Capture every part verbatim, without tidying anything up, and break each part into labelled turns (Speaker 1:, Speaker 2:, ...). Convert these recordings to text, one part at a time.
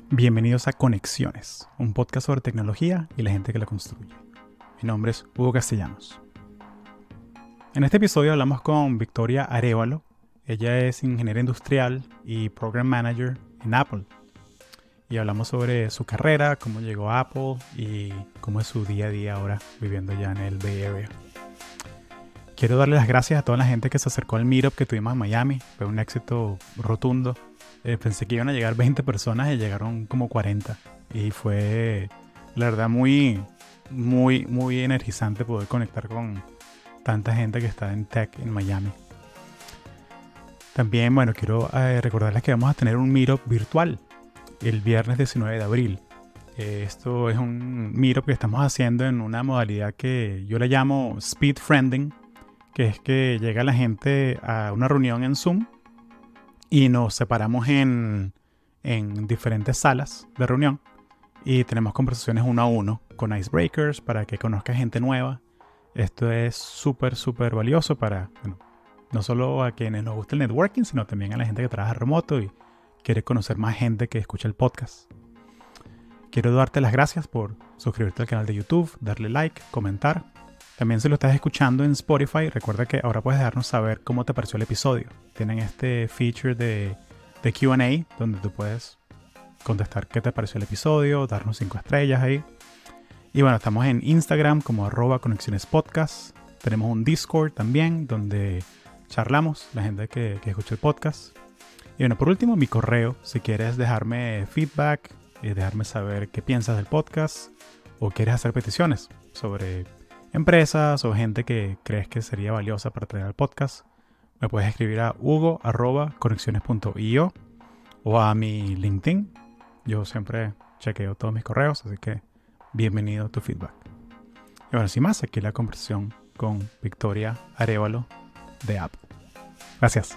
Speaker 1: Bienvenidos a Conexiones, un podcast sobre tecnología y la gente que la construye. Mi nombre es Hugo Castellanos. En este episodio hablamos con Victoria Arévalo. Ella es ingeniera industrial y program manager en Apple. Y hablamos sobre su carrera, cómo llegó a Apple y cómo es su día a día ahora viviendo ya en el Bay Area. Quiero darle las gracias a toda la gente que se acercó al meetup que tuvimos en Miami. Fue un éxito rotundo. Eh, pensé que iban a llegar veinte personas y llegaron como cuarenta. Y fue, la verdad, muy, muy, muy energizante poder conectar con tanta gente que está en tech en Miami. También, bueno, quiero eh, recordarles que vamos a tener un meetup virtual el viernes diecinueve de abril. Eh, esto es un meetup que estamos haciendo en una modalidad que yo le llamo speed friending, que es que llega la gente a una reunión en Zoom y nos separamos en, en diferentes salas de reunión y tenemos conversaciones uno a uno con icebreakers para que conozca gente nueva. Esto es súper, súper valioso para, bueno, no solo a quienes nos gusta el networking, sino también a la gente que trabaja remoto y quiere conocer más gente que escucha el podcast. Quiero darte las gracias por suscribirte al canal de YouTube, darle like, comentar. También si lo estás escuchando en Spotify, recuerda que ahora puedes dejarnos saber cómo te pareció el episodio. Tienen este feature de, de Q and A donde tú puedes contestar qué te pareció el episodio, darnos cinco estrellas ahí. Y bueno, estamos en Instagram como arroba Conexiones Podcast. Tenemos un Discord también donde charlamos, la gente que, que escucha el podcast. Y bueno, por último, mi correo, si quieres dejarme feedback y dejarme saber qué piensas del podcast o quieres hacer peticiones sobre empresas o gente que crees que sería valiosa para traer al podcast, me puedes escribir a hugo arroba conexiones punto io o a mi LinkedIn. Yo siempre chequeo todos mis correos, así que bienvenido a tu feedback. Y bueno, sin más, aquí la conversación con Victoria Arévalo de Apple. Gracias.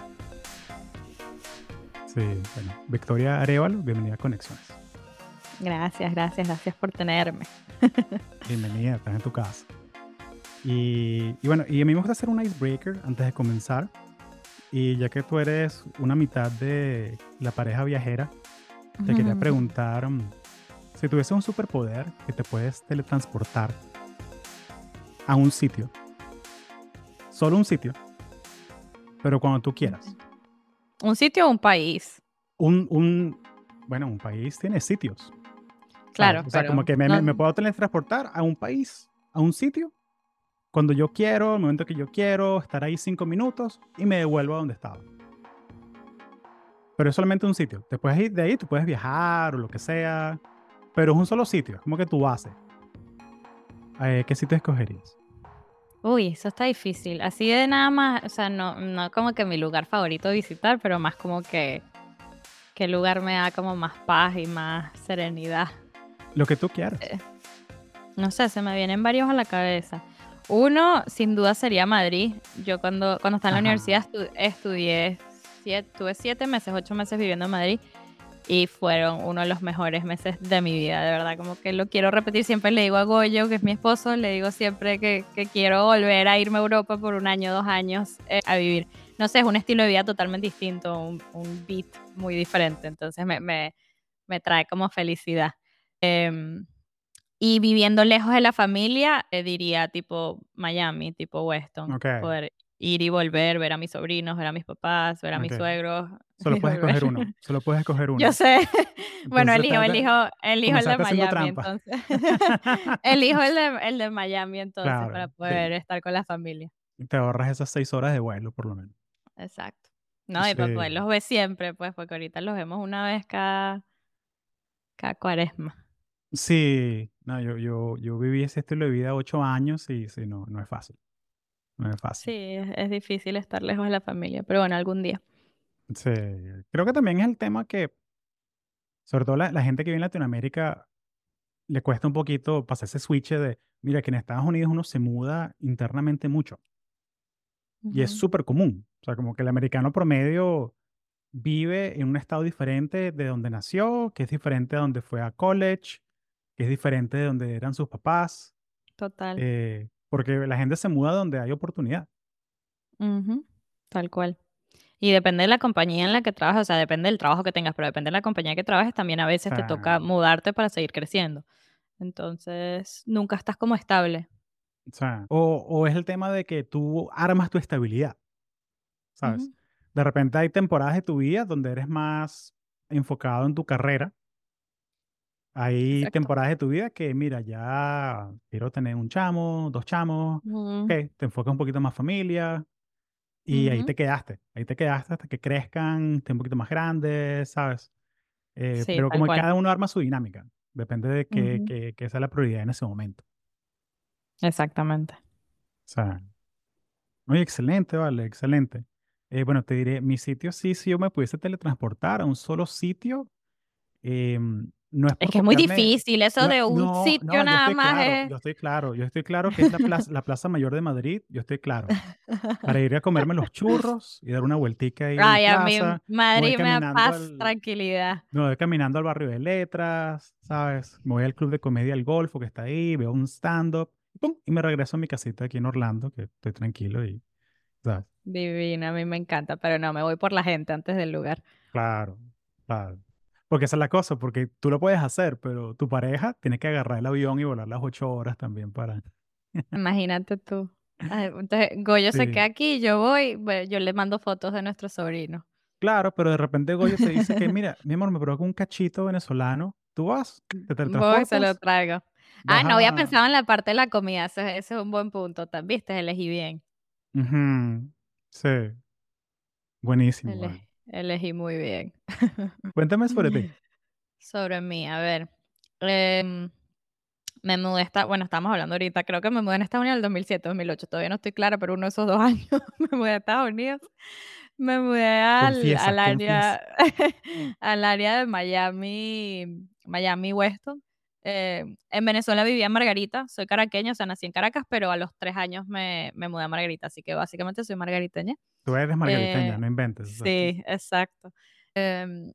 Speaker 1: Sí, bueno, Victoria Arévalo, bienvenida a Conexiones.
Speaker 2: Gracias, gracias, gracias por tenerme.
Speaker 1: Bienvenida, estás en tu casa. Y, y bueno, y a mí me gusta hacer un icebreaker antes de comenzar. Y ya que tú eres una mitad de la pareja viajera, te quería preguntar um, si tuvieses un superpoder que te puedes teletransportar a un sitio. Solo un sitio, pero cuando tú quieras.
Speaker 2: ¿Un sitio o un país?
Speaker 1: Un, un, bueno, un país tiene sitios.
Speaker 2: Claro,
Speaker 1: ¿sabes? O sea,
Speaker 2: pero
Speaker 1: como que me,
Speaker 2: no-
Speaker 1: me, me puedo teletransportar a un país, a un sitio, cuando yo quiero, el momento que yo quiero, estar ahí cinco minutos y me devuelvo a donde estaba. Pero es solamente un sitio. Te puedes ir de ahí, tú puedes viajar o lo que sea, pero es un solo sitio, es como que tu base. Eh, ¿Qué sitio escogerías?
Speaker 2: Uy, eso está difícil. Así de nada más, o sea, no, no como que mi lugar favorito de visitar, pero más como que qué lugar me da como más paz y más serenidad.
Speaker 1: Lo que tú quieras.
Speaker 2: Eh, No sé, se me vienen varios a la cabeza. Uno, sin duda, sería Madrid. Yo cuando, cuando estaba en la
Speaker 1: Ajá.
Speaker 2: universidad estu- estudié, siete, tuve siete meses, ocho meses viviendo en Madrid. Y fueron uno de los mejores meses de mi vida, de verdad, como que lo quiero repetir. Siempre le digo a Goyo, que es mi esposo, le digo siempre que, que quiero volver a irme a Europa por un año, dos años eh, a vivir. No sé, es un estilo de vida totalmente distinto, un, un beat muy diferente, entonces me, me, me trae como felicidad. Em, y viviendo lejos de la familia, eh, diría tipo Miami, tipo Weston,
Speaker 1: Ok,
Speaker 2: poder ir y volver, ver a mis sobrinos, ver a mis papás, ver a mis
Speaker 1: ok.
Speaker 2: suegros
Speaker 1: Solo
Speaker 2: y
Speaker 1: puedes
Speaker 2: volver.
Speaker 1: escoger uno. Solo puedes escoger
Speaker 2: Yo
Speaker 1: uno.
Speaker 2: sé. Bueno,
Speaker 1: Entonces
Speaker 2: elijo,
Speaker 1: te, te-
Speaker 2: elijo, elijo el de
Speaker 1: comenzaste haciendo
Speaker 2: Miami,
Speaker 1: trampa.
Speaker 2: entonces. Elijo el de, el de Miami, entonces,
Speaker 1: Claro.
Speaker 2: para
Speaker 1: Te,
Speaker 2: poder estar con la familia.
Speaker 1: te ahorras esas seis horas de vuelo, por lo menos.
Speaker 2: Exacto. No, y para
Speaker 1: Sí.
Speaker 2: poderlos ver siempre, pues, porque ahorita los vemos una vez cada, cada cuaresma.
Speaker 1: Sí. No, yo, yo, yo viví ese estilo de vida ocho años y sí, no, no es fácil. No es
Speaker 2: Sí,
Speaker 1: fácil.
Speaker 2: es, es difícil estar lejos de la familia, pero bueno, algún día.
Speaker 1: Sí. Creo que también es el tema que, sobre todo la, la gente que vive en Latinoamérica, le cuesta un poquito pasar ese switch de, mira, que en Estados Unidos uno se muda internamente mucho y es
Speaker 2: Ujú.
Speaker 1: súper común. O sea, como que el americano promedio vive en un estado diferente de donde nació, que es diferente a donde fue a college, que es diferente de donde eran sus papás,
Speaker 2: Total.
Speaker 1: eh, porque la gente se muda donde hay oportunidad.
Speaker 2: Ujú. Tal cual. Y depende de la compañía en la que trabajes, o sea, depende del trabajo que tengas, pero depende de la compañía que trabajes, también a
Speaker 1: O
Speaker 2: veces te
Speaker 1: sea,
Speaker 2: toca mudarte para seguir creciendo. Entonces, nunca estás como estable.
Speaker 1: o sea, o, o es el tema de que tú armas tu estabilidad, ¿sabes?
Speaker 2: Ujú,
Speaker 1: De repente hay temporadas de tu vida donde eres más enfocado en tu carrera. Hay
Speaker 2: exacto.
Speaker 1: temporadas de tu vida que, mira, ya quiero tener un chamo, dos chamos, ok,
Speaker 2: Ujú,
Speaker 1: te enfocas un poquito más familia y ahí
Speaker 2: ujú.
Speaker 1: te quedaste. Ahí te quedaste hasta que crezcan, estén un poquito más grandes, ¿sabes? Eh,
Speaker 2: Sí,
Speaker 1: pero
Speaker 2: tal
Speaker 1: como que
Speaker 2: cual.
Speaker 1: cada uno arma su dinámica, depende de qué,
Speaker 2: Ujú,
Speaker 1: qué, qué sea la prioridad en ese momento.
Speaker 2: exactamente.
Speaker 1: O sea, muy excelente, vale, excelente. Eh, bueno, te diré, mi sitio sí, si yo me pudiese teletransportar a un solo sitio, em, no es
Speaker 2: Es
Speaker 1: por
Speaker 2: que es muy
Speaker 1: copiarme,
Speaker 2: difícil, eso
Speaker 1: no,
Speaker 2: de un
Speaker 1: no,
Speaker 2: sitio
Speaker 1: no, yo
Speaker 2: nada
Speaker 1: estoy
Speaker 2: más
Speaker 1: claro,
Speaker 2: es...
Speaker 1: yo estoy claro, yo estoy claro que es la plaza, la Plaza Mayor de Madrid, yo estoy claro. Para ir a comerme los churros y dar una vueltica ahí en la
Speaker 2: Ay, a mí
Speaker 1: plaza, me voy
Speaker 2: Madrid me da
Speaker 1: caminando
Speaker 2: paz,
Speaker 1: al,
Speaker 2: tranquilidad.
Speaker 1: me voy caminando al barrio de Letras, ¿sabes? Me voy al club de comedia El Golfo que está ahí, veo un stand-up, y pum, y me regreso a mi casita aquí en Orlando, que estoy tranquilo y, ¿sabes?
Speaker 2: Divina, a mí me encanta, pero no, me voy por la gente antes del lugar.
Speaker 1: Claro, claro. Porque esa es la cosa, porque tú lo puedes hacer, pero tu pareja tiene que agarrar el avión y volar las ocho horas también para...
Speaker 2: Imagínate tú. Ay, entonces, Goyo se queda
Speaker 1: Sí,
Speaker 2: aquí, yo voy, bueno, yo le mando fotos de nuestro sobrino.
Speaker 1: claro, pero de repente Goyo te dice que, mira, mi amor, me provoca un cachito venezolano, tú vas, te
Speaker 2: Voy y se lo
Speaker 1: teletransportas,
Speaker 2: traigo. Ah,
Speaker 1: vas
Speaker 2: no había
Speaker 1: a...
Speaker 2: pensado en la parte de la comida, ese, ese es un buen punto, tam- ¿viste? Elegí bien.
Speaker 1: Ujú, sí, buenísimo, vale.
Speaker 2: Ele- elegí muy bien.
Speaker 1: Cuéntame sobre ti.
Speaker 2: Sobre mí, a ver. em, Me mudé esta, bueno, estamos hablando ahorita, creo que me mudé en Estados Unidos en el dos mil siete, dos mil ocho, todavía no estoy clara, pero uno de esos dos años me mudé a Estados Unidos. Me mudé al,
Speaker 1: Confiesa,
Speaker 2: al
Speaker 1: confiesa.
Speaker 2: área, al área de Miami, Miami Weston. Eh, en Venezuela vivía en Margarita, soy caraqueña, o sea, nací en Caracas, pero a los tres años me, me mudé a Margarita, así que básicamente soy margariteña.
Speaker 1: Tú eres margariteña,
Speaker 2: Eh,
Speaker 1: no inventes. O sea, tú-
Speaker 2: sí, exacto. Em,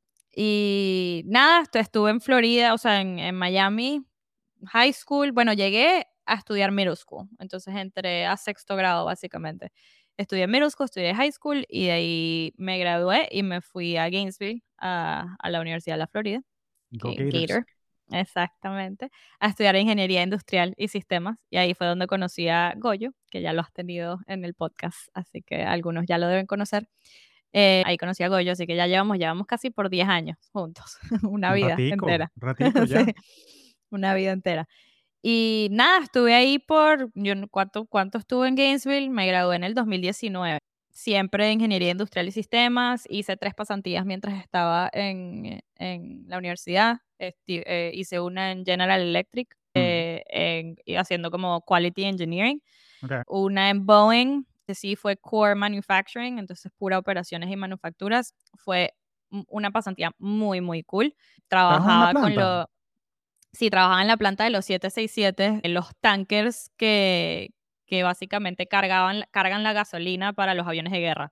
Speaker 2: y nada, estu- estuve en Florida, o sea, en, en Miami high school, bueno, llegué a estudiar middle school, entonces entré a sexto grado básicamente. Estudié middle school, estudié high school y de ahí me gradué y me fui a Gainesville, a, a la Universidad de la Florida,
Speaker 1: Go
Speaker 2: que-
Speaker 1: Gators.
Speaker 2: Gator, exactamente, a estudiar ingeniería industrial y sistemas. Y ahí fue donde conocí a Goyo, que ya lo has tenido en el podcast, así que algunos ya lo deben conocer. Eh, ahí conocí a Goyo, así que ya llevamos, llevamos casi por diez años juntos, una
Speaker 1: Un
Speaker 2: vida
Speaker 1: ratico,
Speaker 2: entera.
Speaker 1: un ratico
Speaker 2: Sí,
Speaker 1: ya.
Speaker 2: una vida entera. Y nada, estuve ahí por, yo no- ¿cuánto, cuánto estuve en Gainesville? Me gradué en el dos mil diecinueve. Siempre de ingeniería industrial y sistemas. Hice tres pasantías mientras estaba en, en la universidad. Esti- eh, hice una en General Electric,
Speaker 1: Mm,
Speaker 2: eh, en- y haciendo como Quality Engineering.
Speaker 1: ok.
Speaker 2: Una en Boeing, que sí fue Core Manufacturing, entonces pura operaciones y manufacturas. Fue un- una pasantía muy, muy cool.
Speaker 1: ¿Trabajas en una
Speaker 2: Trabajaba con
Speaker 1: planta?
Speaker 2: lo, sí, trabajaba en la planta de los siete seis siete, en los tankers que, que básicamente cargaban, cargan la gasolina para los aviones de guerra.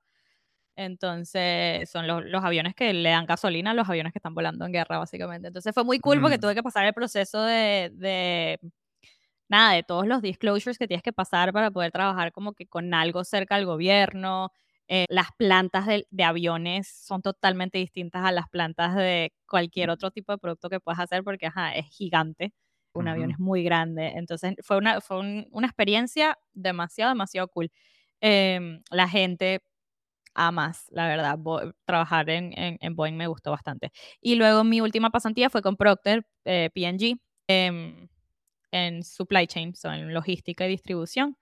Speaker 2: Entonces, son los, los aviones que le dan gasolina a los aviones que están volando en guerra, básicamente. Entonces, fue muy cool porque
Speaker 1: Mm,
Speaker 2: tuve que pasar el proceso de, de nada, de todos los disclosures que tienes que pasar para poder trabajar como que con algo cerca al gobierno. Eh, las plantas de, de aviones son totalmente distintas a las plantas de cualquier otro tipo de producto que puedas hacer porque, ajá, es gigante. Un avión
Speaker 1: ujú.
Speaker 2: es muy grande. Entonces, fue una, fue un- una experiencia demasiado, demasiado cool. Em, la gente a más, la verdad. Bo- trabajar en, en, en Boeing me gustó bastante. Y luego mi última pasantía fue con Procter, eh, P and G. em, en supply chain, so en logística y distribución.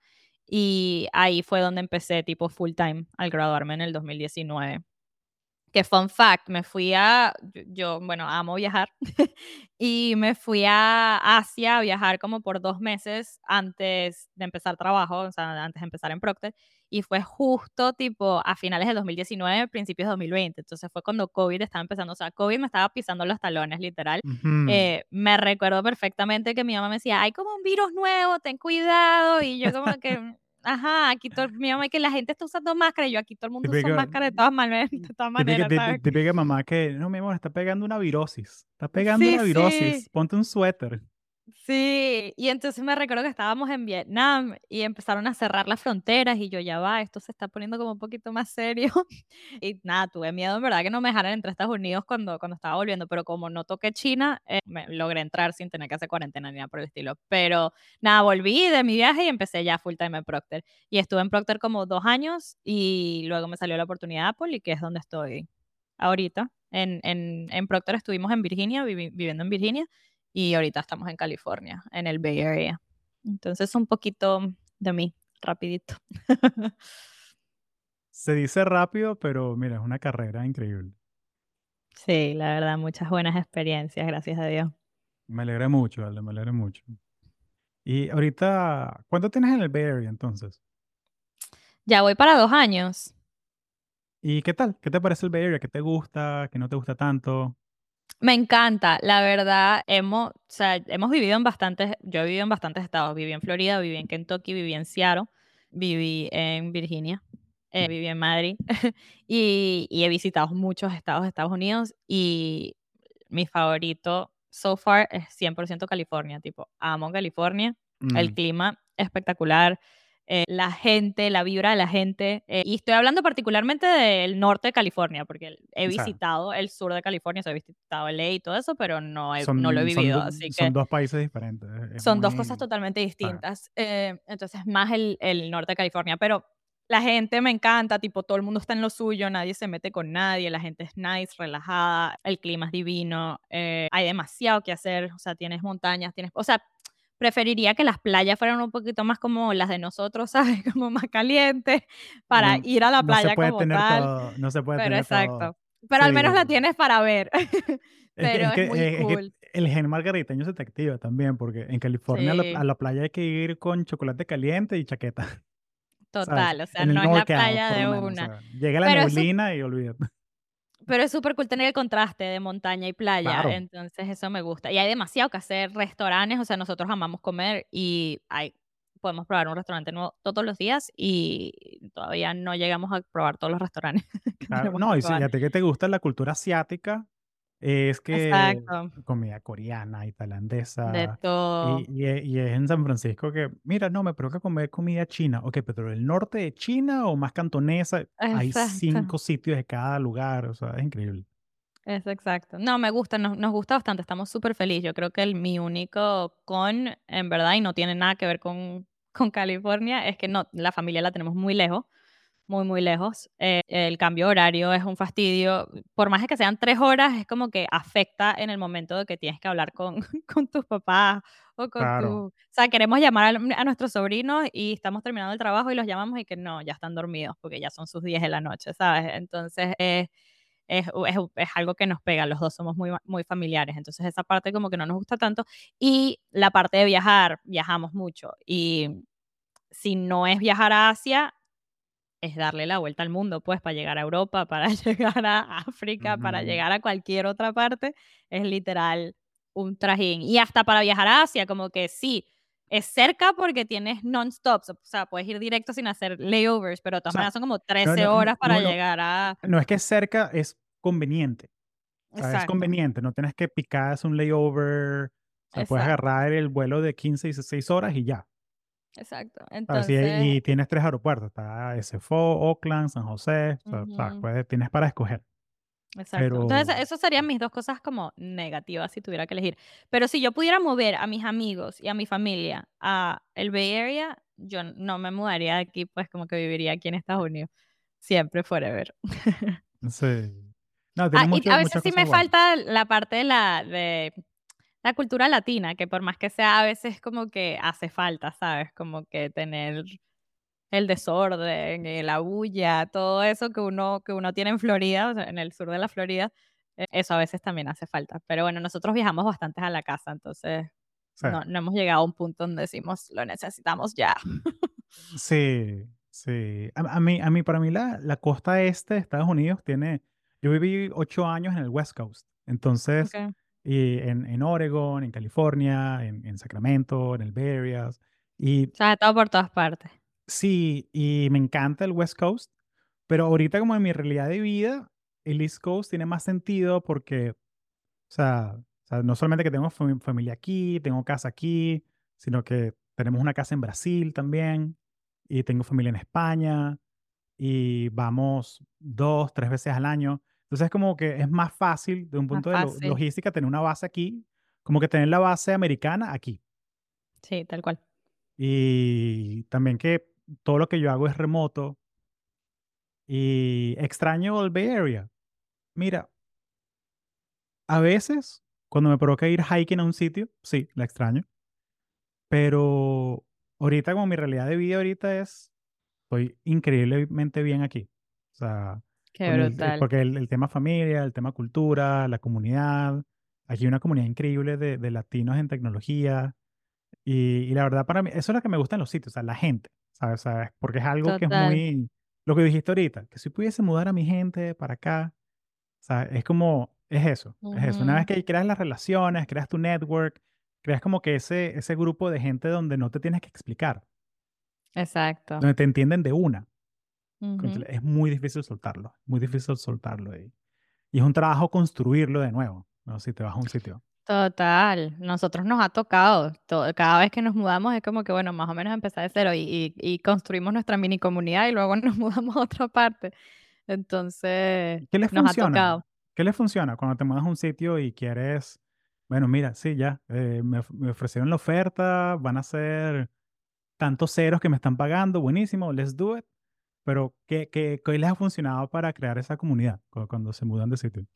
Speaker 2: Y ahí fue donde empecé tipo full time al graduarme en el dos mil diecinueve. Que fun fact, me fui a, yo, yo, bueno, amo viajar, y me fui a Asia a viajar como por dos meses antes de empezar trabajo, o sea, antes de empezar en Procter, y fue justo tipo a finales de dos mil diecinueve, principios de dos mil veinte, entonces fue cuando COVID estaba empezando, o sea, COVID me estaba pisando los talones, literal.
Speaker 1: Ujú.
Speaker 2: Eh, me recuerdo perfectamente que mi mamá me decía, hay como un virus nuevo, ten cuidado, y yo como que... Ajá, aquí todo, mi mamá que la gente está usando máscara y yo aquí todo el mundo usa
Speaker 1: Típica,
Speaker 2: máscara de todas maneras, de todas
Speaker 1: típica,
Speaker 2: maneras,
Speaker 1: tí-
Speaker 2: ¿sabes?
Speaker 1: típica mamá que, no, mi amor, está pegando una virosis. Está pegando
Speaker 2: Sí,
Speaker 1: una
Speaker 2: sí,
Speaker 1: virosis. Ponte un suéter.
Speaker 2: Sí, y entonces me recuerdo que estábamos en Vietnam y empezaron a cerrar las fronteras y yo, ya va, esto se está poniendo como un poquito más serio. Y nada, tuve miedo en verdad que no me dejaran entrar a Estados Unidos cuando, cuando estaba volviendo, pero como no toqué China, eh, me logré entrar sin tener que hacer cuarentena ni nada por el estilo. Pero nada, volví de mi viaje y empecé ya full time en Procter. Y estuve en Procter como dos años y luego me salió la oportunidad de Apple y que es donde estoy ahorita. En, en, en Procter estuvimos en Virginia, vivi- viviendo en Virginia, y ahorita estamos en California, en el Bay Area. Entonces, un poquito de mí, rapidito.
Speaker 1: Se dice rápido, pero mira, es una carrera increíble.
Speaker 2: Sí, la verdad, muchas buenas experiencias, gracias a Dios.
Speaker 1: Me alegra mucho, Ale, me alegra mucho. Y ahorita, ¿cuánto tienes en el Bay Area entonces?
Speaker 2: Ya voy para dos años.
Speaker 1: ¿Y qué tal? ¿Qué te parece el Bay Area? ¿Qué te gusta? ¿Qué no te gusta tanto?
Speaker 2: Me encanta, la verdad, hemos, o sea, hemos vivido en bastantes, yo he vivido en bastantes estados, viví en Florida, viví en Kentucky, viví en Seattle, viví en Virginia, eh, viví en Madrid y, y he visitado muchos estados de Estados Unidos y mi favorito so far es cien por ciento California, tipo, amo California, el
Speaker 1: Mm,
Speaker 2: clima espectacular, eh, la gente, la vibra de la gente. Eh, y estoy hablando particularmente del norte de California, porque he
Speaker 1: o sea,
Speaker 2: visitado el sur de California, o sea, he visitado L A y todo eso, pero no, he- no lo he
Speaker 1: son, son,
Speaker 2: vivido,
Speaker 1: do-
Speaker 2: así que
Speaker 1: son dos países diferentes. Es, es
Speaker 2: son dos cosas
Speaker 1: muy...
Speaker 2: totalmente
Speaker 1: o sea,
Speaker 2: distintas. Eh, entonces, más el, el norte de California, pero la gente me encanta, tipo, todo el mundo está en lo suyo, nadie se mete con nadie, la gente es nice, relajada, el clima es divino, eh, hay demasiado que hacer, o sea, tienes montañas, tienes, o sea, preferiría que las playas fueran un poquito más como las de nosotros, ¿sabes? Como más calientes para
Speaker 1: no,
Speaker 2: ir a la
Speaker 1: no se
Speaker 2: playa
Speaker 1: puede
Speaker 2: como
Speaker 1: tener
Speaker 2: tal,
Speaker 1: todo, no se puede
Speaker 2: pero
Speaker 1: tener todo.
Speaker 2: exacto. Pero al menos la
Speaker 1: Sí.
Speaker 2: tienes para ver,
Speaker 1: Es que,
Speaker 2: pero
Speaker 1: es
Speaker 2: es
Speaker 1: que,
Speaker 2: muy
Speaker 1: es que
Speaker 2: cool.
Speaker 1: el gen margariteño se te activa también, porque en California a la, a
Speaker 2: Sí,
Speaker 1: la playa hay que ir con chocolate caliente y chaqueta, ¿sabes?
Speaker 2: total, o sea,
Speaker 1: En el
Speaker 2: no es la
Speaker 1: NorCal,
Speaker 2: playa
Speaker 1: por lo
Speaker 2: de
Speaker 1: menos. O
Speaker 2: una.
Speaker 1: sea, llega la
Speaker 2: Pero es sup
Speaker 1: neblina y olvídate.
Speaker 2: pero es súper cool tener el contraste de montaña y playa,
Speaker 1: Claro,
Speaker 2: entonces eso me gusta. Y hay demasiado que hacer, restaurantes, o sea, nosotros amamos comer y hay podemos probar un restaurante nuevo todos los días y todavía no llegamos a probar todos los restaurantes que
Speaker 1: claro.
Speaker 2: tenemos que
Speaker 1: No, y si y
Speaker 2: probar.
Speaker 1: a ti que te gusta la cultura asiática, es que
Speaker 2: Exacto,
Speaker 1: comida coreana y
Speaker 2: de
Speaker 1: tailandesa,
Speaker 2: todo.
Speaker 1: y, y, e- y es en San Francisco que, mira, no, me provoca comer comida china. Ok, pero el norte de China o más cantonesa, hay
Speaker 2: Exacto,
Speaker 1: cinco sitios de cada lugar, o sea, es increíble.
Speaker 2: es exacto. No, me gusta, nos nos gusta bastante, estamos súper felices. Yo creo que el mi único con, en verdad, y no tiene nada que ver con con California, es que no, la familia la tenemos muy lejos. Muy, muy lejos. Eh, el cambio horario es un fastidio. Por más de que sean tres horas, es como que afecta en el momento de que tienes que hablar con, con tus papás o con tu...
Speaker 1: Claro.
Speaker 2: O sea, queremos llamar al- a, nuestros sobrinos y estamos terminando el trabajo y los llamamos y que no, ya están dormidos porque ya son sus diez de la noche, ¿sabes? Entonces, eh, es, es, es algo que nos pega. Los dos somos muy, muy familiares. Entonces, esa parte como que no nos gusta tanto. Y la parte de viajar, viajamos mucho. Y si no es viajar a Asia, es darle la vuelta al mundo, pues, para llegar a Europa, para llegar a África, para
Speaker 1: Ujú.
Speaker 2: llegar a cualquier otra parte, es literal un trajín. Y hasta para viajar a Asia, como que sí, es cerca porque tienes non-stops, o sea, puedes ir directo sin hacer layovers, pero de
Speaker 1: O
Speaker 2: todas
Speaker 1: sea,
Speaker 2: maneras son como
Speaker 1: no,
Speaker 2: trece
Speaker 1: no, no,
Speaker 2: horas para
Speaker 1: no, no,
Speaker 2: llegar a...
Speaker 1: no es que es cerca, es conveniente. O sea, es
Speaker 2: Exacto,
Speaker 1: conveniente, no tienes que picar, hacer un layover. O sea, puedes
Speaker 2: exacto,
Speaker 1: agarrar el vuelo de quince y dieciséis horas y ya.
Speaker 2: exacto.
Speaker 1: ¿Sabes? Y,
Speaker 2: Entonces,
Speaker 1: y tienes tres aeropuertos, está S F O, Oakland, San José, o sea, o sea,
Speaker 2: ujú.
Speaker 1: puedes, tienes para escoger.
Speaker 2: Exacto. Entonces,
Speaker 1: Pero,
Speaker 2: eso serían mis dos cosas como negativas si tuviera que elegir. Pero si yo pudiera mover a mis amigos y a mi familia a el Bay Area, yo no me mudaría de aquí, pues como que viviría aquí en Estados Unidos. Siempre forever.
Speaker 1: sí. No, tiene
Speaker 2: Ah, y
Speaker 1: mucho-
Speaker 2: a veces
Speaker 1: muchas
Speaker 2: sí
Speaker 1: cosas
Speaker 2: me
Speaker 1: buenas.
Speaker 2: falta la parte de la de la cultura latina, que por más que sea, a veces como que hace falta, ¿sabes? Como que tener el desorden, eh, la bulla, todo eso que uno que uno tiene en Florida, o sea, en el sur de la Florida, eh, eso a veces también hace falta. Pero bueno, nosotros viajamos bastantes a la casa, entonces
Speaker 1: Sí,
Speaker 2: no no hemos llegado a un punto donde decimos: "Lo necesitamos ya".
Speaker 1: sí, sí. A, a mí, a mí, para mí, la, la costa este de Estados Unidos tiene. Yo viví ocho años en el West Coast. Entonces,
Speaker 2: Okey.
Speaker 1: y en, en Oregon, en California, en, en Sacramento, en el Bay Area. Y
Speaker 2: O sea, todo por todas partes.
Speaker 1: sí, y me encanta el West Coast, pero ahorita como en mi realidad de vida, el East Coast tiene más sentido porque, o sea, O sea, no solamente que tengo fami- familia aquí, tengo casa aquí, sino que tenemos una casa en Brasil también y tengo familia en España y vamos dos, tres veces al año. Entonces, como que es más fácil de un
Speaker 2: Más
Speaker 1: punto de lo-
Speaker 2: fácil.
Speaker 1: logística tener una base aquí, como que tener la base americana aquí.
Speaker 2: Sí, tal cual.
Speaker 1: Y también que todo lo que yo hago es remoto y extraño el Bay Area. Mira, a veces cuando me provoca ir hiking a un sitio, sí, la extraño, pero ahorita como mi realidad de vida ahorita es, estoy increíblemente bien aquí. O sea,
Speaker 2: Qué
Speaker 1: con el, el-
Speaker 2: brutal.
Speaker 1: porque el, el tema familia, el tema cultura, la comunidad, aquí hay una comunidad increíble de, de latinos en tecnología y, y la verdad para mí, eso es lo que me gusta en los sitios, o sea, la gente, ¿sabes? O sea, porque es algo que es
Speaker 2: Total.
Speaker 1: muy, lo que dijiste ahorita, que si pudiese mudar a mi gente para acá, o sea, es como, es eso, es eso. Una vez
Speaker 2: Ujú.
Speaker 1: que creas las relaciones, creas tu network, creas como que ese, ese grupo de gente donde no te tienes que explicar,
Speaker 2: Exacto.
Speaker 1: donde te entienden de una.
Speaker 2: Ujú.
Speaker 1: Cónchale, es muy difícil soltarlo, muy difícil soltarlo. Y, y es un trabajo construirlo de nuevo, ¿no? Si te vas a un sitio.
Speaker 2: Total, nosotros nos ha tocado, to- cada vez que nos mudamos es como que, bueno, más o menos empezar de cero y, y- y construimos nuestra mini comunidad y luego nos mudamos a otra parte. Entonces,
Speaker 1: ¿Qué les
Speaker 2: nos ha
Speaker 1: funciona?
Speaker 2: tocado.
Speaker 1: ¿Qué les funciona cuando te mudas a un sitio y quieres, bueno, mira, sí, ya, eh, me, of- me ofrecieron la oferta, van a ser tantos ceros que me están pagando, buenísimo, let's do it. Pero, ¿qué, qué, qué les ha funcionado para crear esa comunidad cu- cuando se mudan de sitio?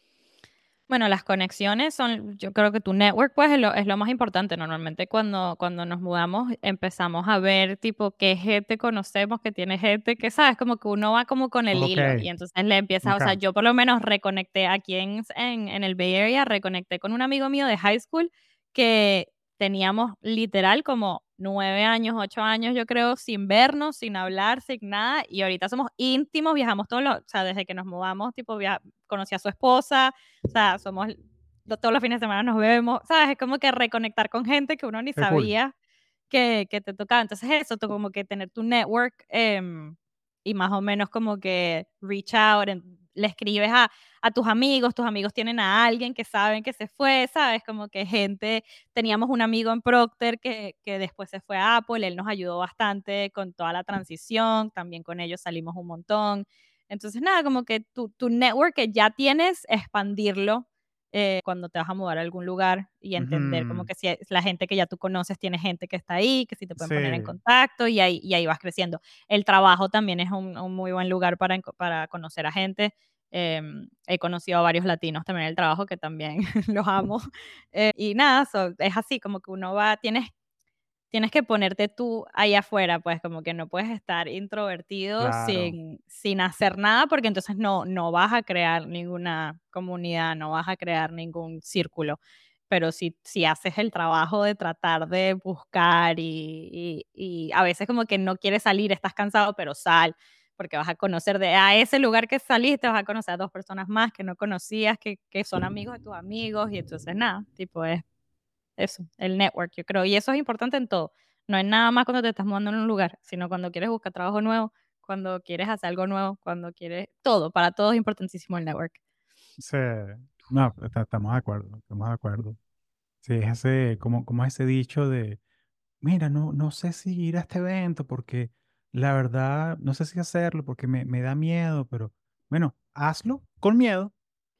Speaker 2: Bueno, las conexiones son, yo creo que tu network pues es lo, es lo más importante. Normalmente cuando, cuando nos mudamos empezamos a ver tipo qué gente conocemos, que tiene gente, que sabes, como que uno va como con el
Speaker 1: Ok,
Speaker 2: hilo y entonces le empieza, o sea,
Speaker 1: ok,
Speaker 2: yo por lo menos reconecté aquí en, en, en el Bay Area, reconecté con un amigo mío de high school que teníamos literal como nueve años, ocho años, yo creo, sin vernos, sin hablar, sin nada, y ahorita somos íntimos, viajamos todos los, o sea, desde que nos mudamos, tipo, via- conocí a su esposa, o sea, somos lo- todos los fines de semana nos vemos, ¿sabes? Es como que reconectar con gente que uno ni
Speaker 1: qué cool.
Speaker 2: sabía que, que te tocaba. Entonces eso, tú como que tener tu network em, y más o menos como que reach out, en- le escribes a, a tus amigos, tus amigos tienen a alguien que saben que se fue, ¿sabes? Como que gente, teníamos un amigo en Procter que, que después se fue a Apple, él nos ayudó bastante con toda la transición, también con ellos salimos un montón. Entonces, nada, como que tu, tu network que ya tienes, expandirlo eh, cuando te vas a mudar a algún lugar y entender como
Speaker 1: Ujú.
Speaker 2: que si es- la gente que ya tú conoces tiene gente que está ahí, que si te pueden
Speaker 1: Sí,
Speaker 2: poner en contacto y ahí, y ahí vas creciendo. El trabajo también es un, un muy buen lugar para, enco- para conocer a gente. Em, he conocido a varios latinos también en el trabajo que también los amo. Eh, y nada, so, es así como que uno va, tienes tienes que ponerte tú ahí afuera, pues como que no puedes estar introvertido
Speaker 1: claro.
Speaker 2: sin, sin hacer nada, porque entonces no, no vas a crear ninguna comunidad, no vas a crear ningún círculo. Pero si, si haces el trabajo de tratar de buscar y, y, y a veces como que no quieres salir, estás cansado, pero sal, porque vas a conocer de a ese lugar que saliste, vas a conocer a dos personas más que no conocías, que, que son amigos de tus amigos, y entonces nada, tipo es eso, el network, yo creo. Y eso es importante en todo. No es nada más cuando te estás mudando en un lugar, sino cuando quieres buscar trabajo nuevo, cuando quieres hacer algo nuevo, cuando quieres todo. Para todo es importantísimo el network.
Speaker 1: Sí. No, está- estamos de acuerdo, estamos de acuerdo. Sí, es ese, como, como ese dicho de, mira, no, no sé si ir a este evento porque la verdad, no sé si hacerlo porque me, me da miedo, pero bueno, hazlo con miedo,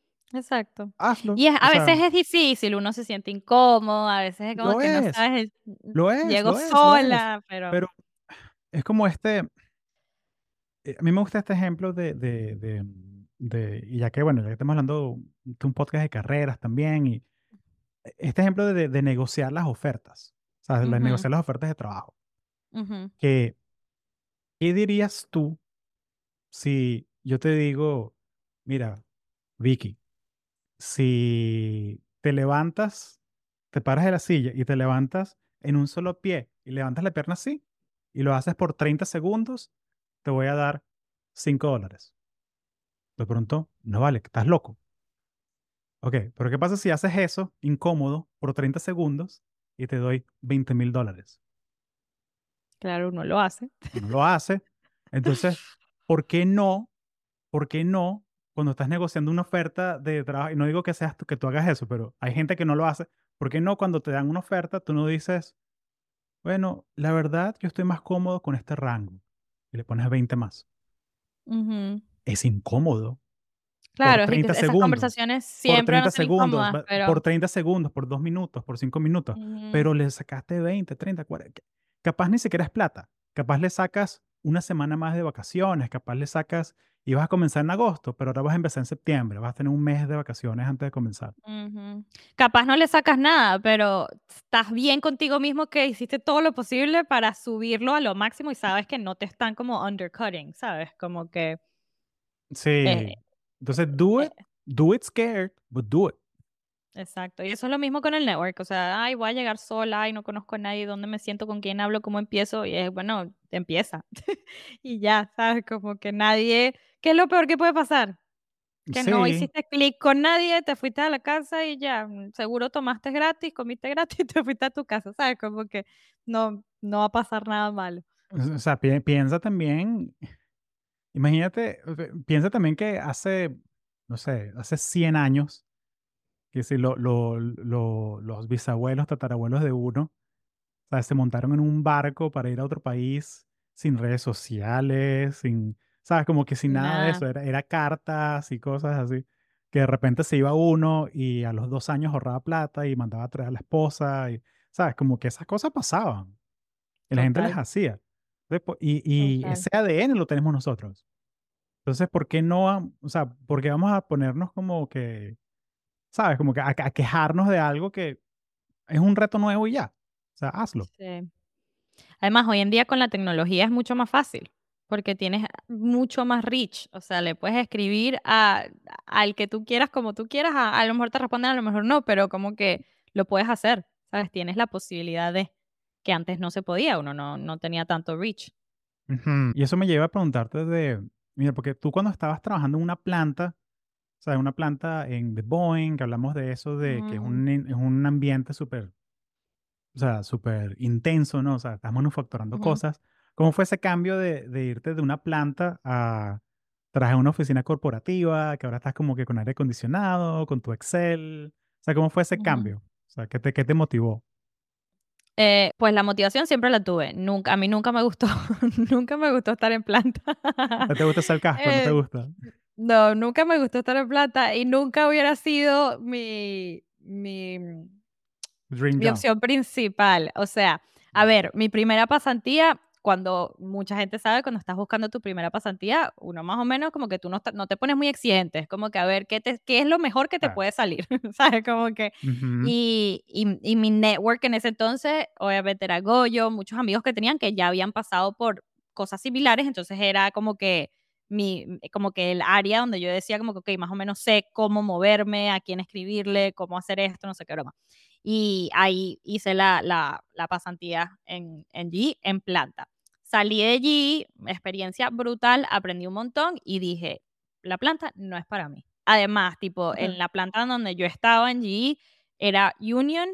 Speaker 2: Exacto.
Speaker 1: hazlo.
Speaker 2: Y es-
Speaker 1: O
Speaker 2: a veces
Speaker 1: sea,
Speaker 2: es difícil, uno se siente incómodo, a veces es como
Speaker 1: lo
Speaker 2: que no
Speaker 1: es,
Speaker 2: sabes,
Speaker 1: lo es,
Speaker 2: llego
Speaker 1: lo es, lo es.
Speaker 2: sola, pero
Speaker 1: Pero es como este, eh, a mí me gusta este ejemplo de, de, de, de- y ya que, bueno, ya que estamos hablando de un podcast de carreras también, y este ejemplo de, de negociar las ofertas, o sea, de
Speaker 2: ujú,
Speaker 1: negociar las ofertas de trabajo.
Speaker 2: ujú,
Speaker 1: Que, ¿qué dirías tú si yo te digo, mira, Vicky, si te levantas, te paras de la silla y te levantas en un solo pie y levantas la pierna así y lo haces por treinta segundos, te voy a dar cinco dólares. De pronto, no vale, que estás loco. Ok, pero ¿qué pasa si haces eso incómodo por treinta segundos y te doy veinte mil dólares?
Speaker 2: claro, uno lo hace.
Speaker 1: No lo hace. Entonces, ¿por qué no? ¿Por qué no cuando estás negociando una oferta de trabajo, y no digo que seas tú, que tú hagas eso, pero hay gente que no lo hace. ¿Por qué no cuando te dan una oferta, tú no dices, bueno, la verdad, yo estoy más cómodo con este rango? Y le pones veinte más.
Speaker 2: Ujú.
Speaker 1: Es incómodo por
Speaker 2: Claro, es que
Speaker 1: treinta
Speaker 2: esas
Speaker 1: segundos,
Speaker 2: conversaciones
Speaker 1: por
Speaker 2: siempre van a
Speaker 1: treinta
Speaker 2: ser
Speaker 1: segundos,
Speaker 2: incómodas,
Speaker 1: va- por
Speaker 2: pero
Speaker 1: treinta segundos, por dos minutos, por cinco minutos,
Speaker 2: ujú,
Speaker 1: pero le sacaste veinte, treinta, cuarenta. Capaz ni siquiera es plata. Capaz le sacas una semana más de vacaciones, capaz le sacas, y vas a comenzar en agosto, pero ahora vas a empezar en septiembre, vas a tener un mes de vacaciones antes de comenzar.
Speaker 2: ujú. Capaz no le sacas nada, pero estás bien contigo mismo que hiciste todo lo posible para subirlo a lo máximo y sabes que no te están como undercutting, ¿sabes? Como que, eh,
Speaker 1: Sí. Entonces, do
Speaker 2: eh,
Speaker 1: it, do it scared, but do it.
Speaker 2: exacto. Y eso es lo mismo con el network, o sea, ay, voy a llegar sola, ay, no conozco a nadie, ¿dónde me siento, con quién hablo, cómo empiezo? Y es, bueno, empieza. Y ya, ¿sabes? Como que nadie, ¿qué es lo peor que puede pasar? Que no
Speaker 1: Sí.
Speaker 2: hiciste clic con nadie, te fuiste a la casa y ya, mm, seguro tomaste gratis, comiste gratis y te fuiste a tu casa, ¿sabes? Como que no, no va a pasar nada malo.
Speaker 1: O sea, pi- piensa también, imagínate, o sea, piensa también que hace, no sé, hace cien años, que si lo, lo- lo- los bisabuelos, tatarabuelos de uno, o sea, se montaron en un barco para ir a otro país sin redes sociales, sin, ¿sabes? Como que sin nada de
Speaker 2: Nada,
Speaker 1: eso, era, era cartas y cosas así, que de repente se iba uno y a los dos años ahorraba plata y mandaba a traer a la esposa, y, ¿sabes? Como que esas cosas pasaban y la gente las
Speaker 2: total,
Speaker 1: hacía. Entonces, po- y, y
Speaker 2: total.
Speaker 1: ese A D N lo tenemos nosotros. Entonces, ¿por qué no, vam- o sea, por qué vamos a ponernos como que, ¿sabes? Como que a, a quejarnos de algo que es un reto nuevo y ya. O sea, hazlo.
Speaker 2: Sí. Además, hoy en día con la tecnología es mucho más fácil, porque tienes mucho más reach, o sea, le puedes escribir a, al que tú quieras, como tú quieras, a, a lo mejor te responden, a lo mejor no, pero como que lo puedes hacer, ¿sabes? Tienes la posibilidad de que antes no se podía, uno no, no tenía tanto reach.
Speaker 1: Ujú. Y eso me lleva a preguntarte de, mira, porque tú cuando estabas trabajando en una planta, o sea, en una planta en The Boeing, que hablamos de eso, de que es
Speaker 2: Mm,
Speaker 1: un, en- es un ambiente súper, o sea, súper intenso, ¿no? O sea, estás manufacturando
Speaker 2: ujú.
Speaker 1: cosas. ¿Cómo fue ese cambio de, de irte de una planta a trabajar en una oficina corporativa, que ahora estás como que con aire acondicionado, con tu Excel? O sea, ¿cómo fue ese
Speaker 2: Ujú.
Speaker 1: cambio? O sea, ¿qué te, qué te motivó?
Speaker 2: Eh, pues la motivación siempre la tuve. Nunca, a mí nunca me gustó, nunca me gustó estar en planta.
Speaker 1: ¿No te gusta el casco? ¿No te
Speaker 2: Eh,
Speaker 1: gusta?
Speaker 2: no, nunca me gustó estar en planta y nunca hubiera sido mi, mi,
Speaker 1: Dream
Speaker 2: mi
Speaker 1: job.
Speaker 2: opción principal. O sea, a ver, mi primera pasantía, cuando mucha gente sabe, cuando estás buscando tu primera pasantía, uno más o menos como que tú no, ta- no te pones muy exigente, es como que a ver, ¿qué, te, qué es lo mejor que te
Speaker 1: Claro.
Speaker 2: puede salir? ¿Sabes? Como que,
Speaker 1: Ujú.
Speaker 2: y, y, y mi network en ese entonces, obviamente era Goyo, muchos amigos que tenían que ya habían pasado por cosas similares, entonces era como que mi, como que el área donde yo decía como que, ok, más o menos sé cómo moverme, a quién escribirle, cómo hacer esto, no sé qué broma. Y ahí hice la, la, la pasantía en, en G E, en planta. Salí de G E, experiencia brutal, aprendí un montón y dije, la planta no es para mí. Además, tipo, en
Speaker 1: Ok.
Speaker 2: la planta donde yo estaba en G E era Union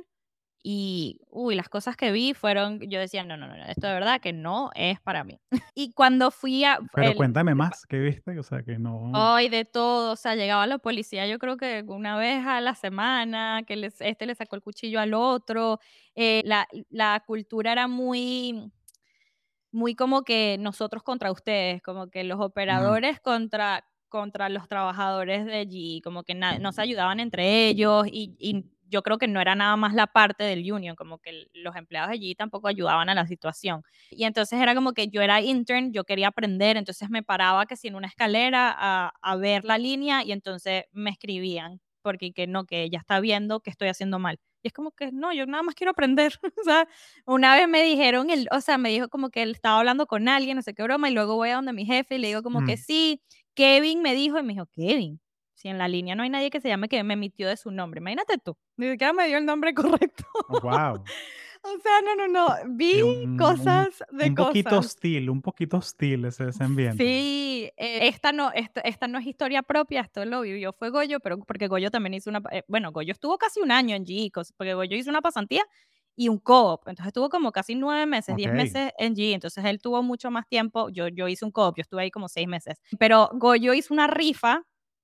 Speaker 2: y, uy, las cosas que vi fueron, yo decía, no, no, no, no, esto de verdad que no es para mí. Y cuando fui a,
Speaker 1: Pero
Speaker 2: el,
Speaker 1: cuéntame más, ¿qué viste? O sea, que no...
Speaker 2: ay, de todo, o sea, llegaba la policía, yo creo que una vez a la semana, que les este le sacó el cuchillo al otro, eh, la la cultura era muy muy como que nosotros contra ustedes, como que los
Speaker 1: Mm,
Speaker 2: operadores contra contra los trabajadores de allí, como que na no se ayudaban entre ellos y y yo creo que no era nada más la parte del union, como que el los empleados de allí tampoco ayudaban a la situación. Y entonces era como que yo era intern, yo quería aprender, entonces me paraba que si en una escalera a a ver la línea y entonces me escribían, porque que no, que ella está viendo que estoy haciendo mal. Y es como que no, yo nada más quiero aprender, o sea, una vez me dijeron, el, o sea, me dijo como que él estaba hablando con alguien, no sé qué broma, y luego voy a donde mi jefe y le digo como que
Speaker 1: mm.
Speaker 2: sí, Kevin me dijo, y me dijo, Kevin, si en la línea no hay nadie que se llame que me emitió de su nombre, imagínate tú, ni siquiera me dio el nombre correcto.
Speaker 1: Oh, wow.
Speaker 2: O sea, no, no, no, vi
Speaker 1: Sí, un, un,
Speaker 2: cosas de
Speaker 1: un poquito
Speaker 2: cosas.
Speaker 1: hostil, un poquito hostil ese, ese ambiente.
Speaker 2: Sí, eh, esta no, esta, esta no es historia propia, esto lo vivió fue Goyo, pero porque Goyo también hizo una, pa- eh, bueno, Goyo estuvo casi un año en G E, cos- porque Goyo hizo una pasantía y un co-op, entonces estuvo como casi nueve meses,
Speaker 1: Ok.
Speaker 2: diez meses en G E, entonces él tuvo mucho más tiempo, yo, yo hice un co-op, yo estuve ahí como seis meses, pero Goyo hizo una rifa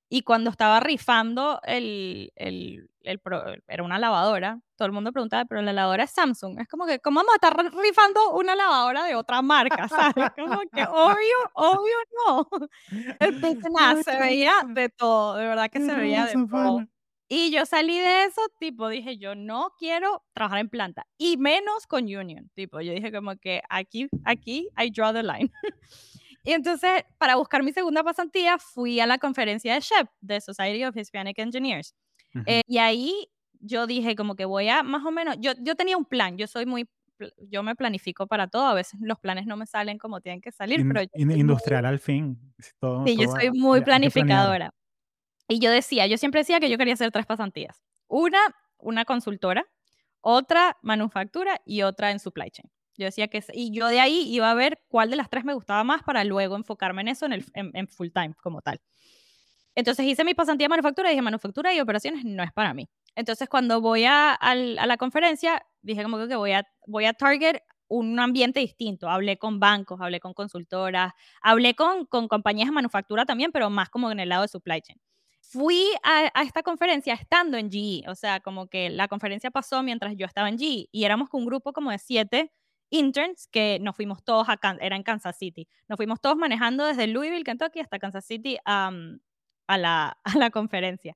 Speaker 2: Y cuando estaba rifando el, el, el pro- era una lavadora, todo el mundo preguntaba, pero la lavadora es Samsung. Es como que, ¿cómo vamos a estar rifando una lavadora de otra marca? ¿Sabes? Como que obvio, obvio no. Entonces, nada,
Speaker 1: Ay,
Speaker 2: se
Speaker 1: qué
Speaker 2: veía
Speaker 1: risa.
Speaker 2: de todo, de verdad que
Speaker 1: Qué
Speaker 2: se veía de
Speaker 1: risa,
Speaker 2: todo.
Speaker 1: pana.
Speaker 2: Y yo salí de eso, tipo, dije, yo no quiero trabajar en planta, y menos con union, tipo, yo dije como que aquí, aquí, I draw the line. Y entonces, para buscar mi segunda pasantía, fui a la conferencia de S H E P, de Society of Hispanic Engineers.
Speaker 1: Ujú.
Speaker 2: Eh, y ahí yo dije como que voy a más o menos, yo, yo tenía un plan, yo soy muy, pl- yo me planifico para todo, a veces los planes no me salen como tienen que salir, pero
Speaker 1: In-
Speaker 2: yo
Speaker 1: in-
Speaker 2: soy muy,
Speaker 1: industrial al fin. Sí, todo,
Speaker 2: sí, yo
Speaker 1: todo
Speaker 2: soy
Speaker 1: hay,
Speaker 2: muy
Speaker 1: hay que planear.
Speaker 2: planificadora. Y yo decía, yo siempre decía que yo quería hacer tres pasantías. Una, una consultora, otra manufactura y otra en supply chain. Yo decía que, y yo de ahí iba a ver cuál de las tres me gustaba más para luego enfocarme en eso en, el, en, en full time como tal. Entonces hice mi pasantía de manufactura y dije, manufactura y operaciones no es para mí. Entonces cuando voy a, al- a la conferencia, dije como que voy a, voy a target un ambiente distinto. Hablé con bancos, hablé con consultoras, hablé con, con compañías de manufactura también, pero más como en el lado de supply chain. Fui a, a esta conferencia estando en G E, o sea, como que la conferencia pasó mientras yo estaba en G E y éramos con un grupo como de siete interns que nos fuimos todos a, era en Kansas City. Nos fuimos todos manejando desde Louisville, Kentucky hasta Kansas City um, a la, a la conferencia.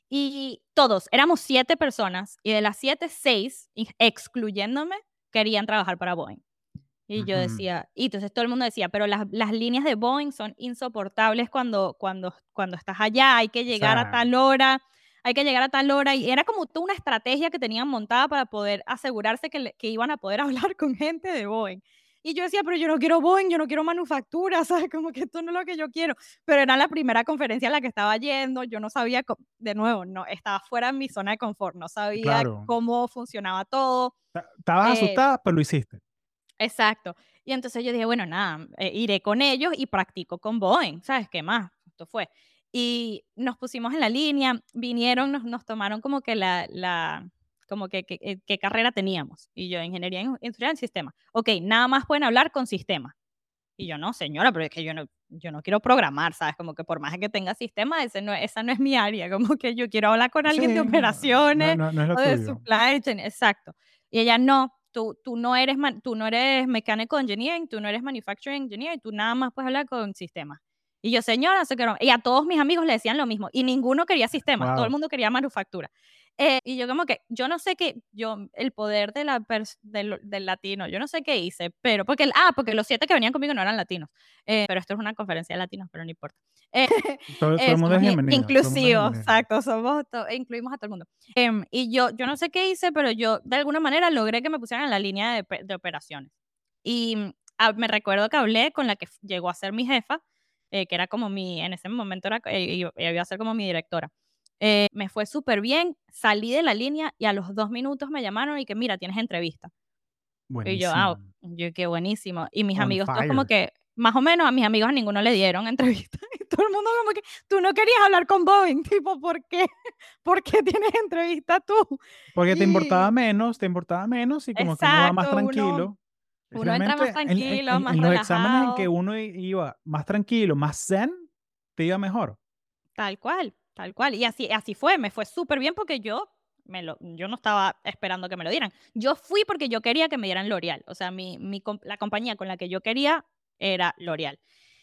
Speaker 2: Y todos, éramos siete personas, y de las siete, seis, excluyéndome, querían trabajar para Boeing. Y yo
Speaker 1: Ujú.
Speaker 2: decía, y entonces todo el mundo decía, pero las, las líneas de Boeing son insoportables cuando, cuando, cuando estás allá, hay que
Speaker 1: O
Speaker 2: llegar a
Speaker 1: sea,
Speaker 2: tal hora, hay que llegar a tal hora, y era como toda una estrategia que tenían montada para poder asegurarse que, le- que iban a poder hablar con gente de Boeing. Y yo decía, pero yo no quiero Boeing, yo no quiero manufactura, ¿sabes? Como que esto no es lo que yo quiero. Pero era la primera conferencia a la que estaba yendo, yo no sabía, co- de nuevo, no, estaba fuera de mi zona de confort, no sabía
Speaker 1: claro.
Speaker 2: cómo funcionaba todo.
Speaker 1: Ta- Estabas
Speaker 2: eh,
Speaker 1: asustada, pero lo hiciste.
Speaker 2: Exacto. Y entonces yo dije, bueno, nada, eh, iré con ellos y practico con Boeing, ¿sabes qué más? Esto fue. Y nos pusimos en la línea, vinieron, nos, nos tomaron como que la, la como que, que- eh, qué carrera teníamos. Y yo, ingeniería in- industrial en sistemas. Ok, nada más pueden hablar con sistemas. Y yo, no, señora, pero es que yo no, yo no quiero programar, ¿sabes? Como que por más que tenga sistemas, ese no, esa no es mi área. Como que yo quiero hablar con alguien de
Speaker 1: Sí, no, no,
Speaker 2: operaciones
Speaker 1: no, no es lo
Speaker 2: o de
Speaker 1: tuyo.
Speaker 2: supply chain, exacto. Y ella, no, tú, tú, no eres man- tú no eres mechanical engineering, tú no eres manufacturing engineer, tú nada más puedes hablar con sistemas. Y yo, señora, no sé qué. Y a todos mis amigos le decían lo mismo. Y ninguno quería sistemas, todo el
Speaker 1: Wow.
Speaker 2: mundo quería manufactura. Eh, y yo como que, yo no sé qué, yo, el poder de la pers- del, del latino, yo no sé qué hice, pero, porque, el- ah, porque los siete que venían conmigo no eran latinos. Eh, pero esto es una conferencia de latinos, pero no importa. Eh,
Speaker 1: Todo, todo
Speaker 2: eh,
Speaker 1: el mundo
Speaker 2: somos
Speaker 1: es
Speaker 2: in-
Speaker 1: bienvenido. Todo el mundo es
Speaker 2: inclusivos,
Speaker 1: bienvenido.
Speaker 2: exacto, somos, to- e incluimos a todo el mundo. Em, y yo, yo no sé qué hice, pero yo de alguna manera logré que me pusieran en la línea de, pe- de operaciones. Y mm, ah, me recuerdo que hablé con la que f- llegó a ser mi jefa, eh, que era como mi, en ese momento era, eh, iba iba a ser como mi directora. Eh, me fue súper bien, salí de la línea y a los dos minutos me llamaron y que, mira, tienes entrevista. Y yo, ah,
Speaker 1: Buenísimo.
Speaker 2: yo, qué buenísimo. Y mis
Speaker 1: On
Speaker 2: amigos, todos como
Speaker 1: fire.
Speaker 2: que, más o menos, a mis amigos a ninguno le dieron entrevista. Y todo el mundo como que, tú no querías hablar con Boeing, tipo, ¿por qué? ¿Por qué tienes entrevista tú?
Speaker 1: Porque te importaba
Speaker 2: Y,
Speaker 1: menos, te importaba menos y como que uno va más
Speaker 2: exacto, uno,
Speaker 1: tranquilo.
Speaker 2: uno entra más
Speaker 1: Realmente, en, en-
Speaker 2: tranquilo,
Speaker 1: en-
Speaker 2: más
Speaker 1: en los exámenes en que
Speaker 2: relajado,
Speaker 1: uno i- iba más tranquilo, más zen, te iba mejor.
Speaker 2: tal cual, tal cual. Y así, así fue, me fue súper bien porque yo, me lo, yo no estaba esperando que me lo dieran. Yo fui porque yo quería que me dieran L'Oreal. O sea, mi, mi, com- la compañía con la que yo quería era L'Oreal.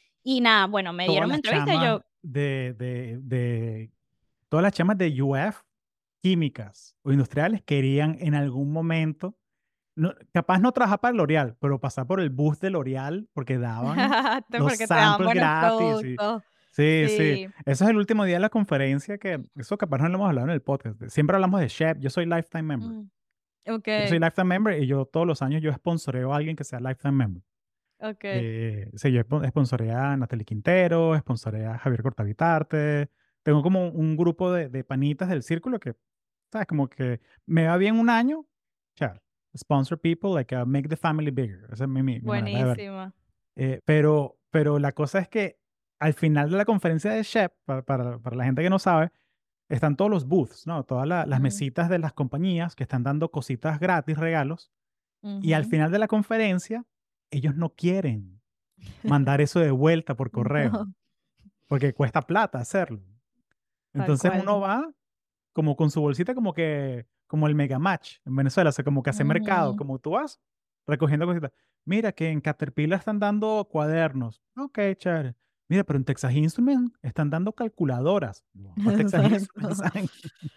Speaker 2: Y nada, bueno, me
Speaker 1: Todas
Speaker 2: dieron mi
Speaker 1: las
Speaker 2: entrevista y
Speaker 1: chamas
Speaker 2: yo,
Speaker 1: de, de, de, todas las chamas de U F, químicas o industriales, querían en algún momento, no- capaz no trabajar para L'Oreal, pero pasar por el bus de L'Oreal porque daban los
Speaker 2: porque te daban
Speaker 1: samples
Speaker 2: buenos
Speaker 1: gratis. Y,
Speaker 2: productos.
Speaker 1: sí, sí.
Speaker 2: Sí,
Speaker 1: Eso es el último día de la conferencia que, eso capaz no lo hemos hablado en el podcast. Siempre hablamos de Chef. Yo soy Lifetime Member.
Speaker 2: mm,
Speaker 1: Yo soy
Speaker 2: okey,
Speaker 1: Lifetime Member y yo todos los años yo sponsoreo a alguien que sea Lifetime Member.
Speaker 2: okey.
Speaker 1: Eh, sí, yo espo- sponsoreé a Natalie Quintero, sponsoreé a Javier Cortavitarte. Tengo como un grupo de, de panitas del círculo que, ¿sabes? Como que me va bien un año, sea, sponsor people, like uh, make the family bigger. Esa es mi, mi, mi manera de ver.
Speaker 2: Buenísima.
Speaker 1: Eh, pero, pero la cosa es que al final de la conferencia de Shep, para, para, para la gente que no sabe, están todos los booths, ¿no? Todas la- las
Speaker 2: Mm,
Speaker 1: mesitas de las compañías que están dando cositas gratis, regalos. Y al
Speaker 2: ujú.
Speaker 1: final de la conferencia, ellos no quieren mandar eso de vuelta por correo,
Speaker 2: No.
Speaker 1: porque cuesta plata hacerlo.
Speaker 2: Tal
Speaker 1: Entonces
Speaker 2: cual.
Speaker 1: uno va como con su bolsita como que, como el Mega Match en Venezuela, o sea, como que hace mercado,
Speaker 2: Ujú.
Speaker 1: como tú vas recogiendo cositas. Mira que en Caterpillar están dando cuadernos. Ok, chévere. Mira, pero en Texas Instruments están dando calculadoras. Vamos para Texas Instruments,
Speaker 2: Exacto.
Speaker 1: ¿saben?